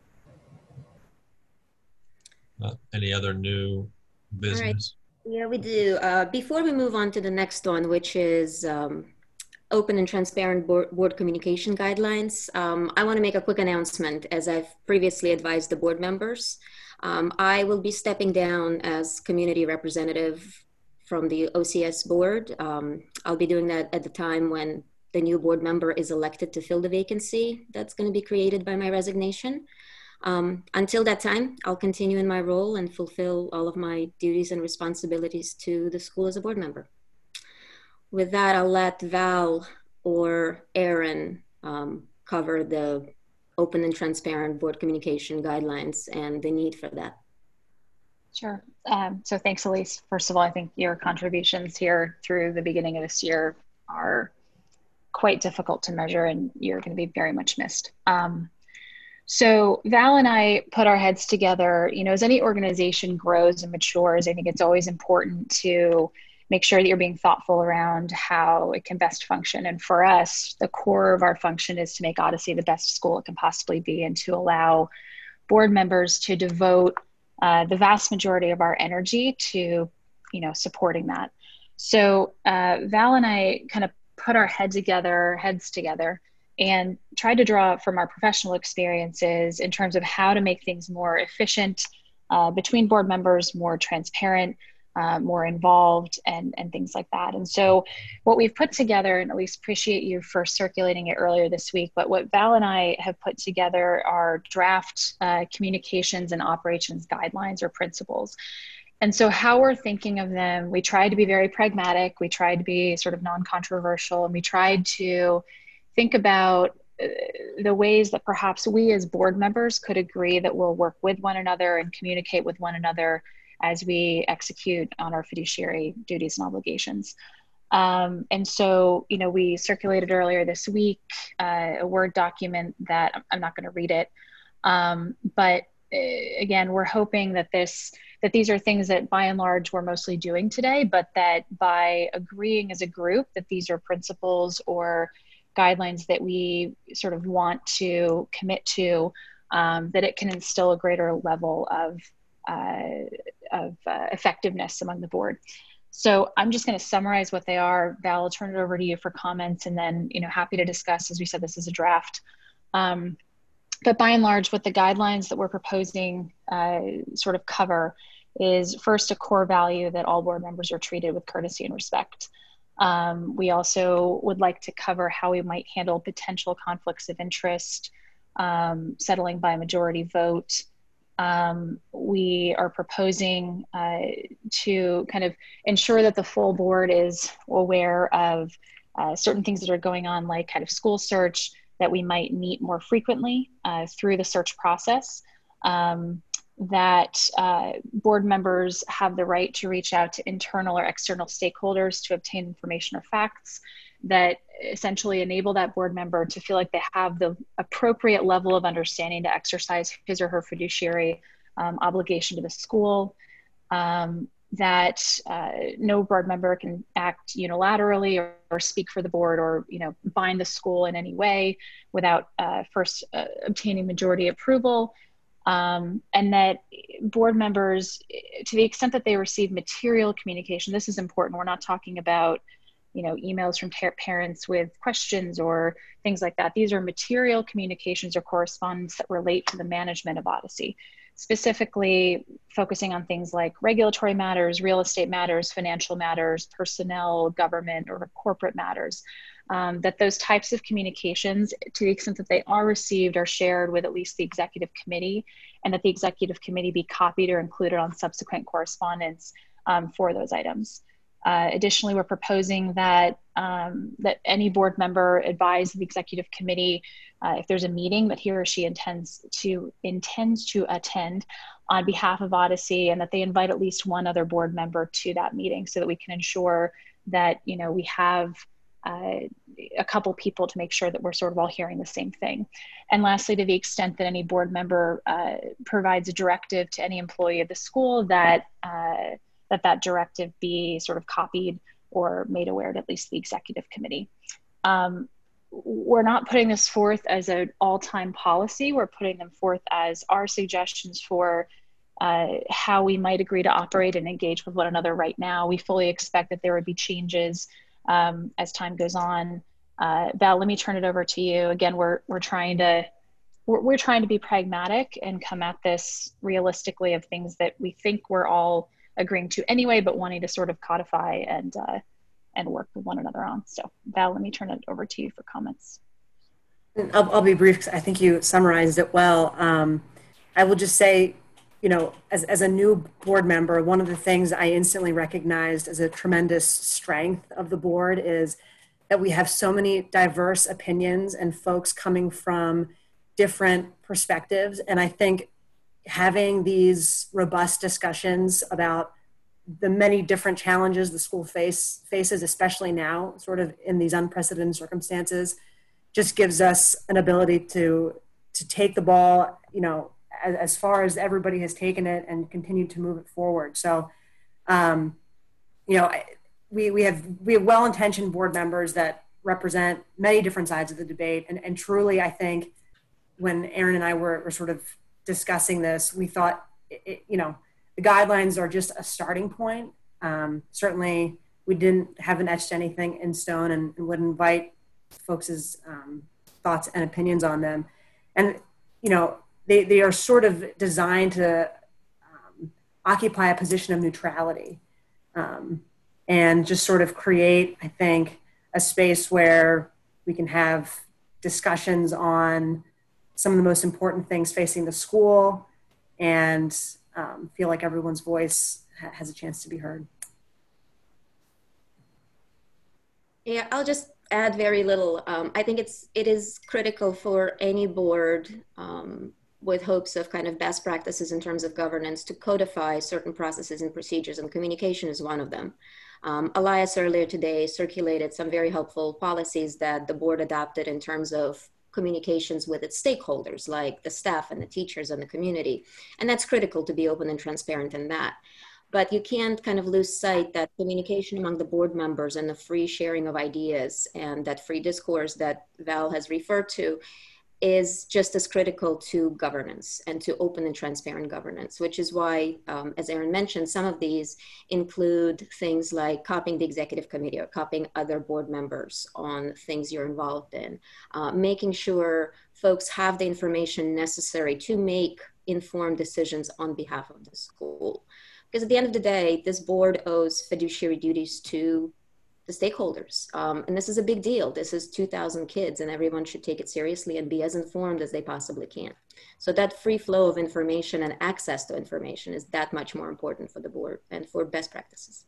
B: Uh, any other new business?
F: All right. Yeah, we do. Uh, before we move on to the next one, which is um, open and transparent board, board communication guidelines, um, I want to make a quick announcement. As I've previously advised the board members, um, I will be stepping down as community representative from the O C S board. Um, I'll be doing that at the time when the new board member is elected to fill the vacancy that's going to be created by my resignation. Um, until that time, I'll continue in my role and fulfill all of my duties and responsibilities to the school as a board member. With that, I'll let Val or Aaron um, cover the open and transparent board communication guidelines and the need for that.
C: Sure. Um, so thanks, Elise. First of all, I think your contributions here through the beginning of this year are quite difficult to measure, and you're going to be very much missed. Um, so Val and I put our heads together. You know, as any organization grows and matures, I think it's always important to make sure that you're being thoughtful around how it can best function. And for us, the core of our function is to make Odyssey the best school it can possibly be, and to allow board members to devote Uh, the vast majority of our energy to, you know, supporting that. So uh, Val and I kind of put our head together, heads together, and tried to draw from our professional experiences in terms of how to make things more efficient uh, between board members, more transparent, uh, more involved, and, and things like that. And so what we've put together, and at least appreciate you for circulating it earlier this week, but what Val and I have put together are draft uh, communications and operations guidelines or principles. And so how we're thinking of them, we tried to be very pragmatic, we tried to be sort of non-controversial, and we tried to think about uh, the ways that perhaps we as board members could agree that we'll work with one another and communicate with one another as we execute on our fiduciary duties and obligations. Um, and so, you know, we circulated earlier this week uh, a Word document that I'm not going to read it, um, but uh, again, we're hoping that this that these are things that by and large we're mostly doing today, but that by agreeing as a group that these are principles or guidelines that we sort of want to commit to, um, that it can instill a greater level of uh, of uh, effectiveness among the board. So I'm just going to summarize what they are. Val, I'll turn it over to you for comments, and then, you know, happy to discuss. As we said, this is a draft. Um, but by and large, what the guidelines that we're proposing uh, sort of cover is, first, a core value that all board members are treated with courtesy and respect. Um, we also would like to cover how we might handle potential conflicts of interest, um, settling by majority vote. Um, we are proposing uh, to kind of ensure that the full board is aware of uh, certain things that are going on, like kind of school search, that we might meet more frequently uh, through the search process, um, that uh, board members have the right to reach out to internal or external stakeholders to obtain information or facts that essentially enable that board member to feel like they have the appropriate level of understanding to exercise his or her fiduciary um, obligation to the school. Um, that uh, no board member can act unilaterally or, or speak for the board or, you know, bind the school in any way without uh, first uh, obtaining majority approval. Um, and that board members, to the extent that they receive material communication, this is important. We're not talking about, you know, emails from parents with questions or things like that. These are material communications or correspondence that relate to the management of Odyssey, specifically focusing on things like regulatory matters, real estate matters, financial matters, personnel, government, or corporate matters. Um, that those types of communications, to the extent that they are received, are shared with at least the executive committee, and that the executive committee be copied or included on subsequent correspondence um, for those items. Uh, additionally, we're proposing that um, that any board member advise the executive committee uh, if there's a meeting that he or she intends to intends to attend on behalf of Odyssey, and that they invite at least one other board member to that meeting, so that we can ensure that, you know, we have uh, a couple people to make sure that we're sort of all hearing the same thing. And lastly, to the extent that any board member uh, provides a directive to any employee of the school, that uh, that that directive be sort of copied or made aware to at least the executive committee. Um, we're not putting this forth as an all-time policy. We're putting them forth as our suggestions for uh, how we might agree to operate and engage with one another right now. We fully expect that there would be changes um, as time goes on. Uh, Val, let me turn it over to you. Again, we're, we're trying to we're, we're trying to be pragmatic and come at this realistically of things that we think we're all agreeing to anyway, but wanting to sort of codify and uh, and work with one another on. So Val, let me turn it over to you for comments.
R: I'll, I'll be brief because I think you summarized it well. Um, I will just say, you know, as, as a new board member, one of the things I instantly recognized as a tremendous strength of the board is that we have so many diverse opinions and folks coming from different perspectives. And I think having these robust discussions about the many different challenges the school face, faces, especially now, sort of in these unprecedented circumstances, just gives us an ability to to take the ball, you know, as, as far as everybody has taken it and continue to move it forward. So, um, you know, we we have we have well-intentioned board members that represent many different sides of the debate, and and truly, I think when Aaron and I were, were sort of discussing this, we thought, it, you know, the guidelines are just a starting point. Um, certainly, we didn't haven't etched anything in stone, and, and would invite folks' um, thoughts and opinions on them. And, you know, they, they are sort of designed to um, occupy a position of neutrality um, and just sort of create, I think, a space where we can have discussions on some of the most important things facing the school and um, feel like everyone's voice ha- has a chance to be heard.
F: Yeah, I'll just add very little. Um, I think it's it is critical for any board um, with hopes of kind of best practices in terms of governance to codify certain processes and procedures, and communication is one of them. Um, Elias earlier today circulated some very helpful policies that the board adopted in terms of communications with its stakeholders, like the staff and the teachers and the community. And that's critical to be open and transparent in that. But you can't kind of lose sight that communication among the board members and the free sharing of ideas and that free discourse that Val has referred to is just as critical to governance and to open and transparent governance, which is why, um, as Aaron mentioned, some of these include things like copying the executive committee or copying other board members on things you're involved in, uh, making sure folks have the information necessary to make informed decisions on behalf of the school. Because at the end of the day, this board owes fiduciary duties to the stakeholders. Um, and this is a big deal. This is two thousand kids, and everyone should take it seriously and be as informed as they possibly can. So that free flow of information and access to information is that much more important for the board and for best practices.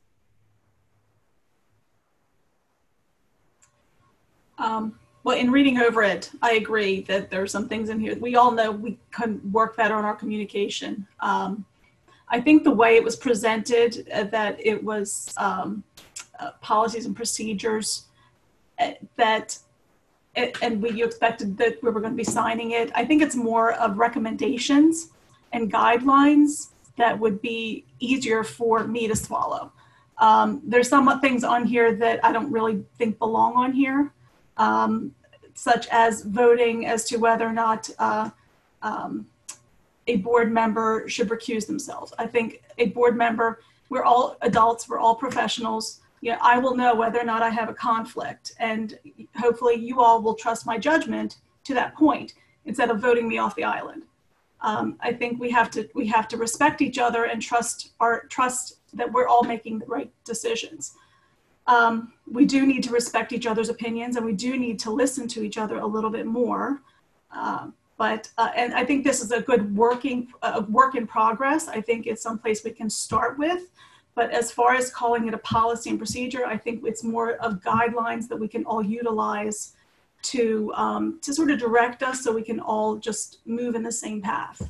D: Um, well, in reading over it, I agree that there are some things in here. We all know we can work better on our communication. Um, I think the way it was presented, uh, that it was um, uh, policies and procedures uh, that, it, and we, you expected that we were going to be signing it. I think it's more of recommendations and guidelines that would be easier for me to swallow. Um, there's some things on here that I don't really think belong on here, um, such as voting as to whether or not uh, um, a board member should recuse themselves. I think a board member, we're all adults, we're all professionals. You know, I will know whether or not I have a conflict, and hopefully you all will trust my judgment to that point instead of voting me off the island. Um, I think we have to we have to respect each other and trust our trust that we're all making the right decisions. Um, we do need to respect each other's opinions, and we do need to listen to each other a little bit more. Uh, but uh, and I think this is a good working uh, work in progress. I think it's someplace we can start with. But as far as calling it a policy and procedure, I think it's more of guidelines that we can all utilize to um, to sort of direct us so we can all just move in the same path.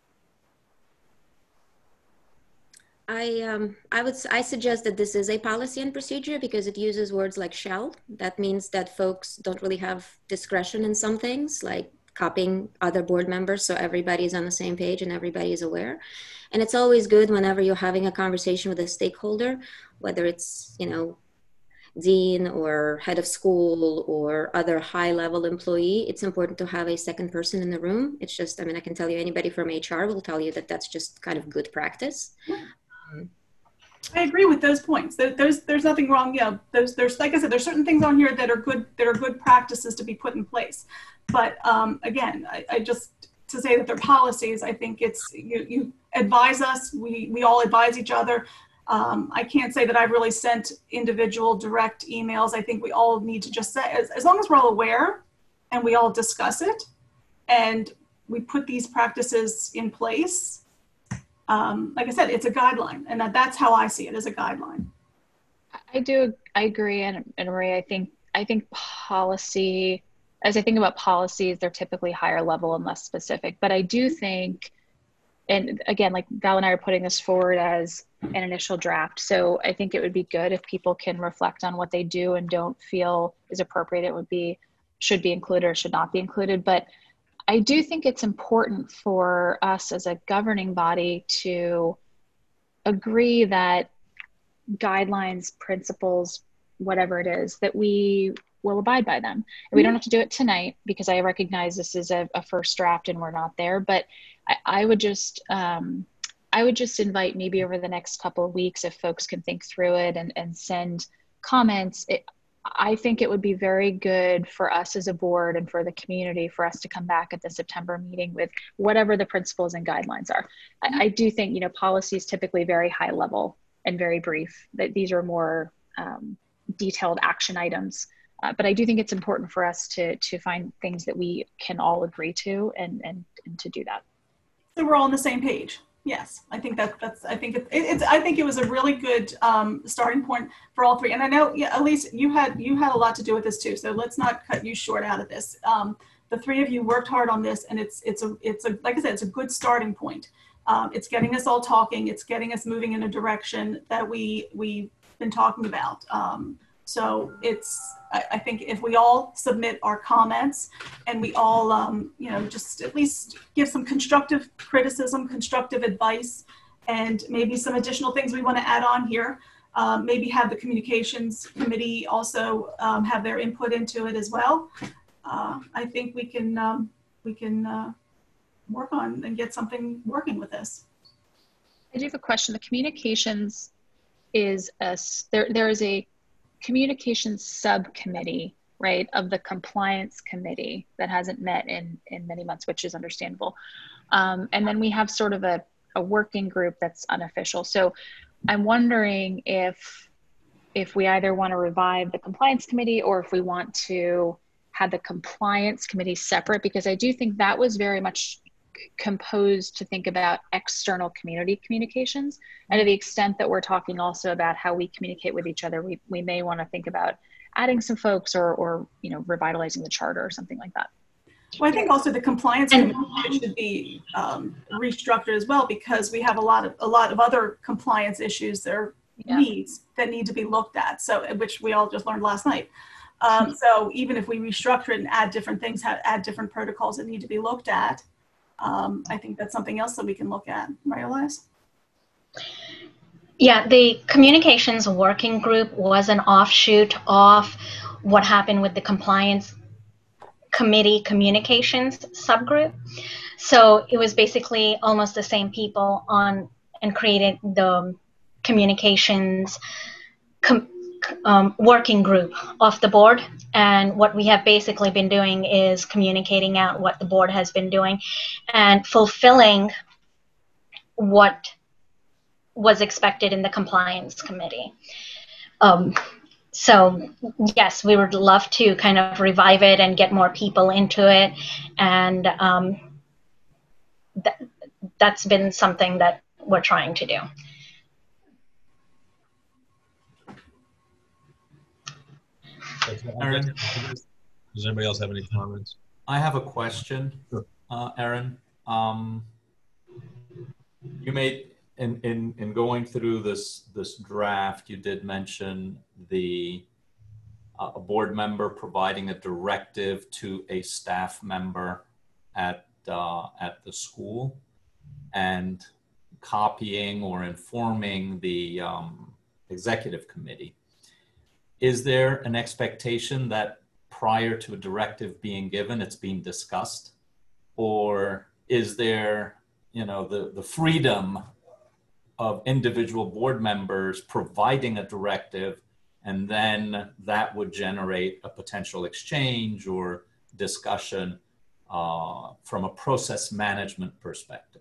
F: I um I would I suggest that this is a policy and procedure because it uses words like shall. That means that folks don't really have discretion in some things, like copying other board members, so everybody's on the same page and everybody is aware. And it's always good whenever you're having a conversation with a stakeholder, whether it's, you know, dean or head of school or other high level employee, it's important to have a second person in the room. It's just, I mean, I can tell you anybody from H R will tell you that that's just kind of good practice. Um,
D: I agree with those points. There's, there's nothing wrong. You know, there's, there's, like I said, there's certain things on here that are good, that are good practices to be put in place. But um, again, I, I just, to say that they're policies, I think it's, you, you advise us, we, we all advise each other. Um, I can't say that I've really sent individual direct emails. I think we all need to just say, as, as long as we're all aware and we all discuss it and we put these practices in place, um, like I said, it's a guideline, and that, that's how I see it, as a guideline.
C: I do, I agree, and, and Marie, I think, I think policy, as I think about policies, they're typically higher level and less specific, but I do think, and again, like Val and I are putting this forward as an initial draft. So I think it would be good if people can reflect on what they do and don't feel is appropriate. It would be, should be included or should not be included. But I do think it's important for us as a governing body to agree that guidelines, principles, whatever it is, that we will abide by them. And we don't have to do it tonight because I recognize this is a, a first draft and we're not there, but I, I would just, um, I would just invite maybe over the next couple of weeks, if folks can think through it and, and send comments, it, I think it would be very good for us as a board and for the community for us to come back at the September meeting with whatever the principles and guidelines are. I, I do think, you know, policy is typically very high level and very brief, that these are more um, detailed action items. Uh, but I do think it's important for us to to find things that we can all agree to and, and, and to do that.
D: So we're all on the same page. Yes, I think that that's. I think it, it's. I think it was a really good um, starting point for all three. And I know, yeah, Elise, you had you had a lot to do with this too. So let's not cut you short out of this. Um, the three of you worked hard on this, and it's it's a it's a like I said, it's a good starting point. Um, it's getting us all talking. It's getting us moving in a direction that we we've been talking about. Um, So it's, I, I think if we all submit our comments and we all, um, you know, just at least give some constructive criticism, constructive advice, and maybe some additional things we want to add on here, um, maybe have the communications committee also um, have their input into it as well. Uh, I think we can, um, we can uh, work on and get something working with this.
C: I do have a question. The communications is a, there, there is a communications subcommittee, right, of the compliance committee that hasn't met in, in many months, which is understandable. Um, and then we have sort of a, a working group that's unofficial. So I'm wondering if, if we either want to revive the compliance committee or if we want to have the compliance committee separate, because I do think that was very much composed to think about external community communications. And to the extent that we're talking also about how we communicate with each other, we, we may want to think about adding some folks or, or, you know, revitalizing the charter or something like that.
D: Well, I think also the compliance committee should be um, restructured as well, because we have a lot of, a lot of other compliance issues that are yeah. needs that need to be looked at. So, which we all just learned last night. Um, so even if we restructure it and add different things, have, add different protocols that need to be looked at, Um, I think that's something else that we can look at, right, Elias?
E: Yeah, the communications working group was an offshoot of what happened with the compliance committee communications subgroup. So it was basically almost the same people on and created the communications com, um, working group of the board. And what we have basically been doing is communicating out what the board has been doing and fulfilling what was expected in the compliance committee. Um, so yes, we would love to kind of revive it and get more people into it. And um, th that's been something that we're trying to do.
I: Aaron,
B: does anybody else have any comments?
I: I have a question, uh, Aaron. Um, you made in, in in going through this this draft, you did mention the uh, a board member providing a directive to a staff member at uh, at the school and copying or informing the um, executive committee. Is there an expectation that prior to a directive being given, it's being discussed? Or is there, you know, the, the freedom of individual board members providing a directive, and then that would generate a potential exchange or discussion uh, from a process management perspective?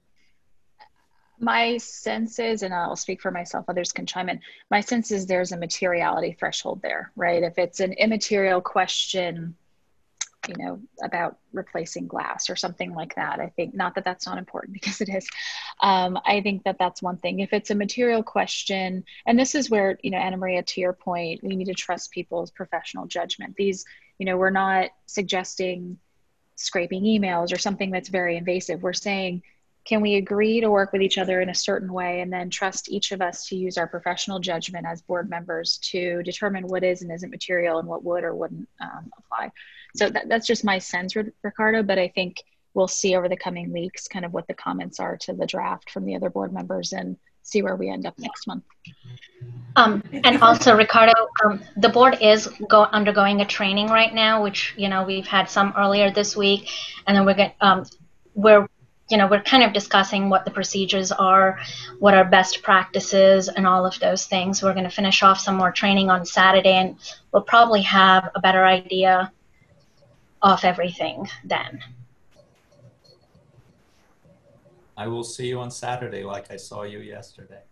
C: My sense is, and I'll speak for myself, others can chime in, my sense is there's a materiality threshold there, right? If it's an immaterial question, you know, about replacing glass or something like that, I think, not that that's not important because it is, um, I think that that's one thing. If it's a material question, and this is where, you know, Anna Maria, to your point, we need to trust people's professional judgment. These, you know, we're not suggesting scraping emails or something that's very invasive. We're saying, can we agree to work with each other in a certain way and then trust each of us to use our professional judgment as board members to determine what is and isn't material and what would or wouldn't um, apply. So that, that's just my sense, Ricardo, but I think we'll see over the coming weeks kind of what the comments are to the draft from the other board members and see where we end up next month.
E: Um, and also, Ricardo, um, the board is go undergoing a training right now, which, you know, we've had some earlier this week, and then we're going um, we're you know, we're kind of discussing what the procedures are, what our best practices and all of those things. We're going to finish off some more training on Saturday, and we'll probably have a better idea of everything then.
I: I will see you on Saturday like I saw you yesterday.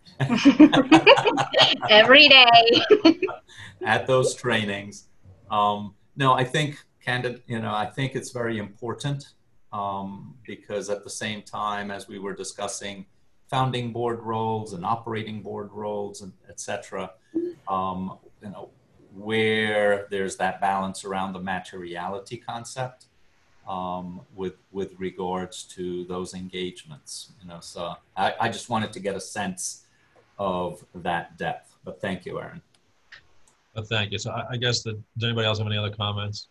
E: Every day.
I: At those trainings. Um, no, I think, candid, you know, I think it's very important. Um, because at the same time as we were discussing founding board roles and operating board roles, and et cetera, um, you know, where there's that balance around the materiality concept um, with with regards to those engagements. You know, so I, I just wanted to get a sense of that depth. But thank you, Aaron.
B: Well, thank you. So I, I guess that, does anybody else have any other comments?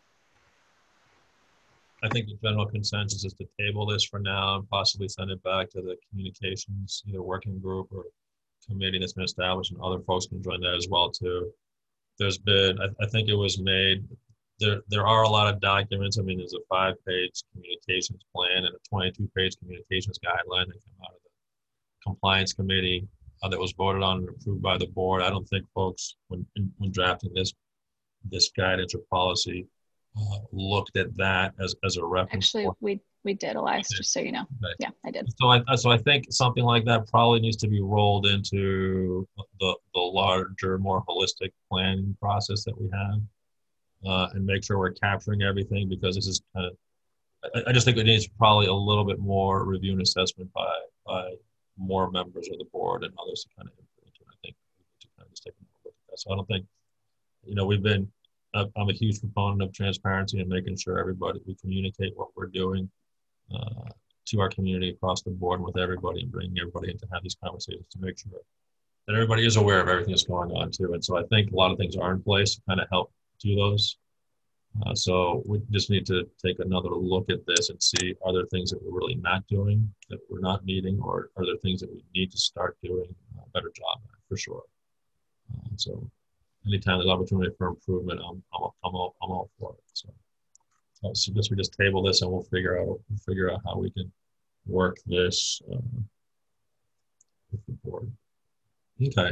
B: I think the general consensus is to table this for now and possibly send it back to the communications, either working group or committee that's been established, and other folks can join that as well too. There's been, I, I think it was made, there there are a lot of documents. I mean, there's a five-page communications plan and a twenty-two page communications guideline that came out of the compliance committee uh, that was voted on and approved by the board. I don't think folks, when when drafting this this guidance or policy, Uh, looked at that as, as a reference.
C: Actually,
B: point.
C: we we did, Elias, just so you know.
B: Okay.
C: Yeah, I did.
B: So I so I think something like that probably needs to be rolled into the the larger, more holistic planning process that we have, uh, and make sure we're capturing everything, because this is kind of. I, I just think it needs probably a little bit more review and assessment by by more members of the board and others to kind of input into it. I think we need to kind of just take a look at that. So I don't think, you know, we've been. I'm a huge proponent of transparency and making sure everybody, we communicate what we're doing uh, to our community across the board with everybody, and bringing everybody in to have these conversations to make sure that everybody is aware of everything that's going on too. And so I think a lot of things are in place to kind of help do those Uh, so we just need to take another look at this and see, are there things that we're really not doing, that we're not meeting, or are there things that we need to start doing a better job at, for sure. Uh, so anytime there's opportunity for improvement, I'm, I'm, I'm, all, I'm all for it. So, so I suggest we just table this and we'll figure out, we'll figure out how we can work this uh, with the board. Okay.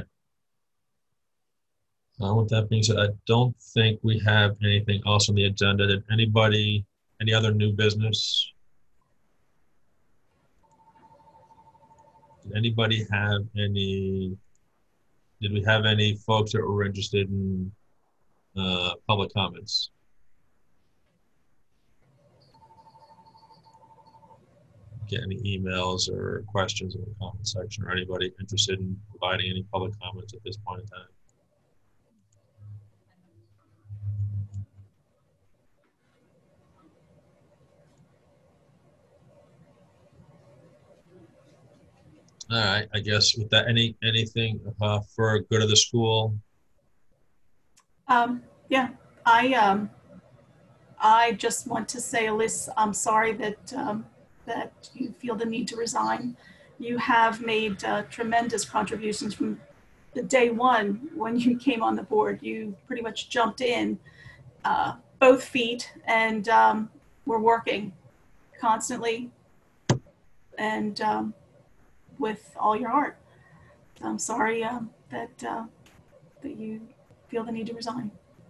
B: Uh, with that being said, I don't think we have anything else on the agenda. Did anybody, any other new business? Did anybody have any, did we have any folks that were interested in uh, public comments? Get any emails or questions in the comment section, or anybody interested in providing any public comments at this point in time? All right, I guess with that, any anything uh, for good of the school?
D: Um, yeah, I um, I just want to say, Elise, I'm sorry that um, that you feel the need to resign. You have made uh, tremendous contributions from the day one when you came on the board. You pretty much jumped in uh, both feet and um, were working constantly and um, with all your heart. So I'm sorry um, that uh, that you feel the need to resign.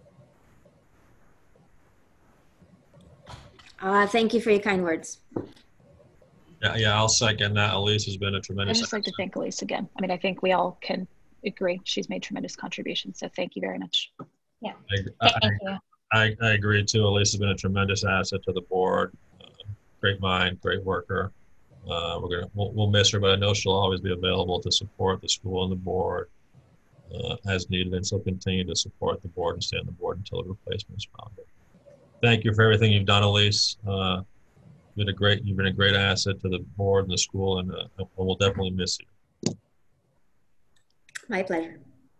F: Uh, thank you for your kind words.
B: Yeah, yeah, I'll second that. Elise has been a
C: I'd
B: tremendous.
C: just like to thank Elise again. I mean, I think we all can agree she's made tremendous contributions. So thank you very much.
E: Yeah.
B: I,
E: Thank
B: I,
E: you.
B: I, I agree too. Elise has been a tremendous asset to the board. Uh, great mind, great worker. Uh, we're gonna we'll, we'll miss her, but I know she'll always be available to support the school and the board uh, as needed, and she'll continue to support the board and stay on the board until a replacement is found. Thank you for everything you've done, Elise. Uh, you've been a great you've been a great asset to the board and the school, and uh, we'll definitely miss you.
F: My pleasure.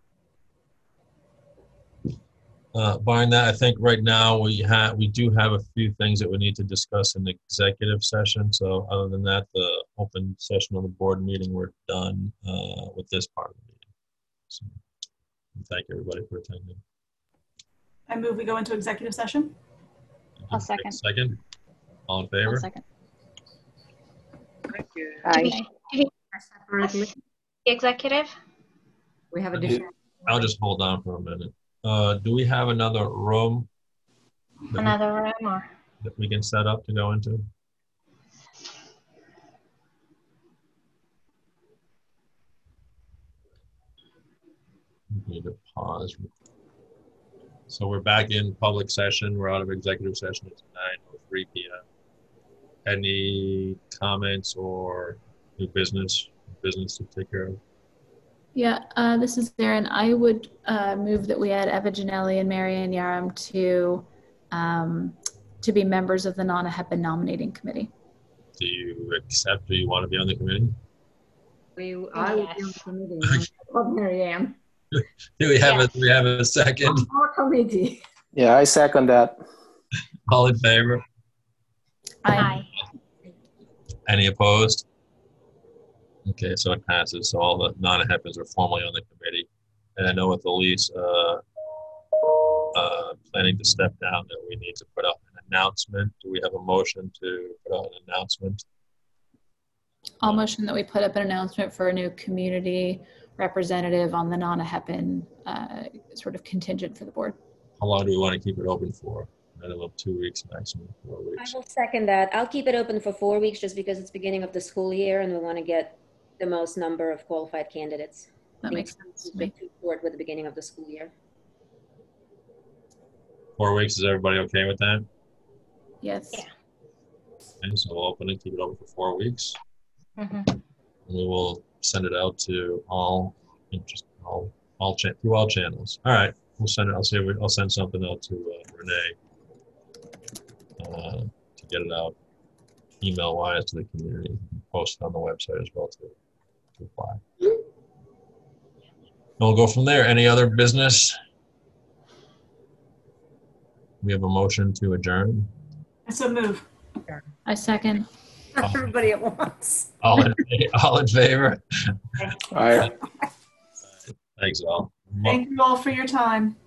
B: Uh, barring that, I think right now we have we do have a few things that we need to discuss in the executive session. So other than that, the open session of the board meeting, we're done uh, with this part of the meeting. So thank everybody for attending.
D: I move we go into executive session.
C: I'll second.
B: Second. All in favor?
C: I'll second.
J: Thank you.
E: Do we, do we
O: Separately.
E: the executive?
O: We have a
B: Do-
O: different.
B: I'll just hold on for a minute. Uh, do we have another room that we-
E: Another room or?
B: that we can set up to go into? We Need to pause. So we're back in public session. We're out of executive session at nine oh three p m Any comments or new business, business to take care of?
C: Yeah, uh, this is Erin. I would uh, move that we add Eva Janelli and Marianne Yaram to um, to be members of the non-HEPA nominating committee.
B: Do you accept, do you want to be on the committee?
O: We, I will be on the committee. Oh, Mary Ann.
B: Do we have a, do we have a second?
O: Our committee.
P: Yeah, I second that.
B: All in favor?
E: Aye.
B: Any opposed? Okay, so it passes. So all the non-HEPAs are formally on the committee. And I know with Elise uh, uh, planning to step down that we need to put out an announcement. Do we have a motion to put out an announcement?
C: I'll motion that we put up an announcement for a new community representative on the non-HEPA uh, sort of contingent for the board.
B: How long do we want to keep it open for? Minimum two weeks, maximum four
F: I
B: weeks.
F: will second that. I'll keep it open for four weeks just because it's beginning of the school year and we want to get the most number of qualified candidates.
C: That makes sense to me.
F: Too short with the beginning of the school year.
B: Four weeks, is everybody okay with that?
C: Yes.
E: Yeah.
B: Okay, so we'll open it, keep it open for four weeks.
E: Mm-hmm.
B: And we will send it out to all, just all, all cha through all channels. All right, we'll send it. I'll see. I'll send something out to uh, Renee uh, to get it out email wise to the community. Post it on the website as well to, to apply. And we'll go from there. Any other business? we have a motion to adjourn.
D: I so move.
C: I second.
R: Everybody at once.
B: All in, all in favor?
H: All right.
B: Thanks, all.
D: Thank you all for your time.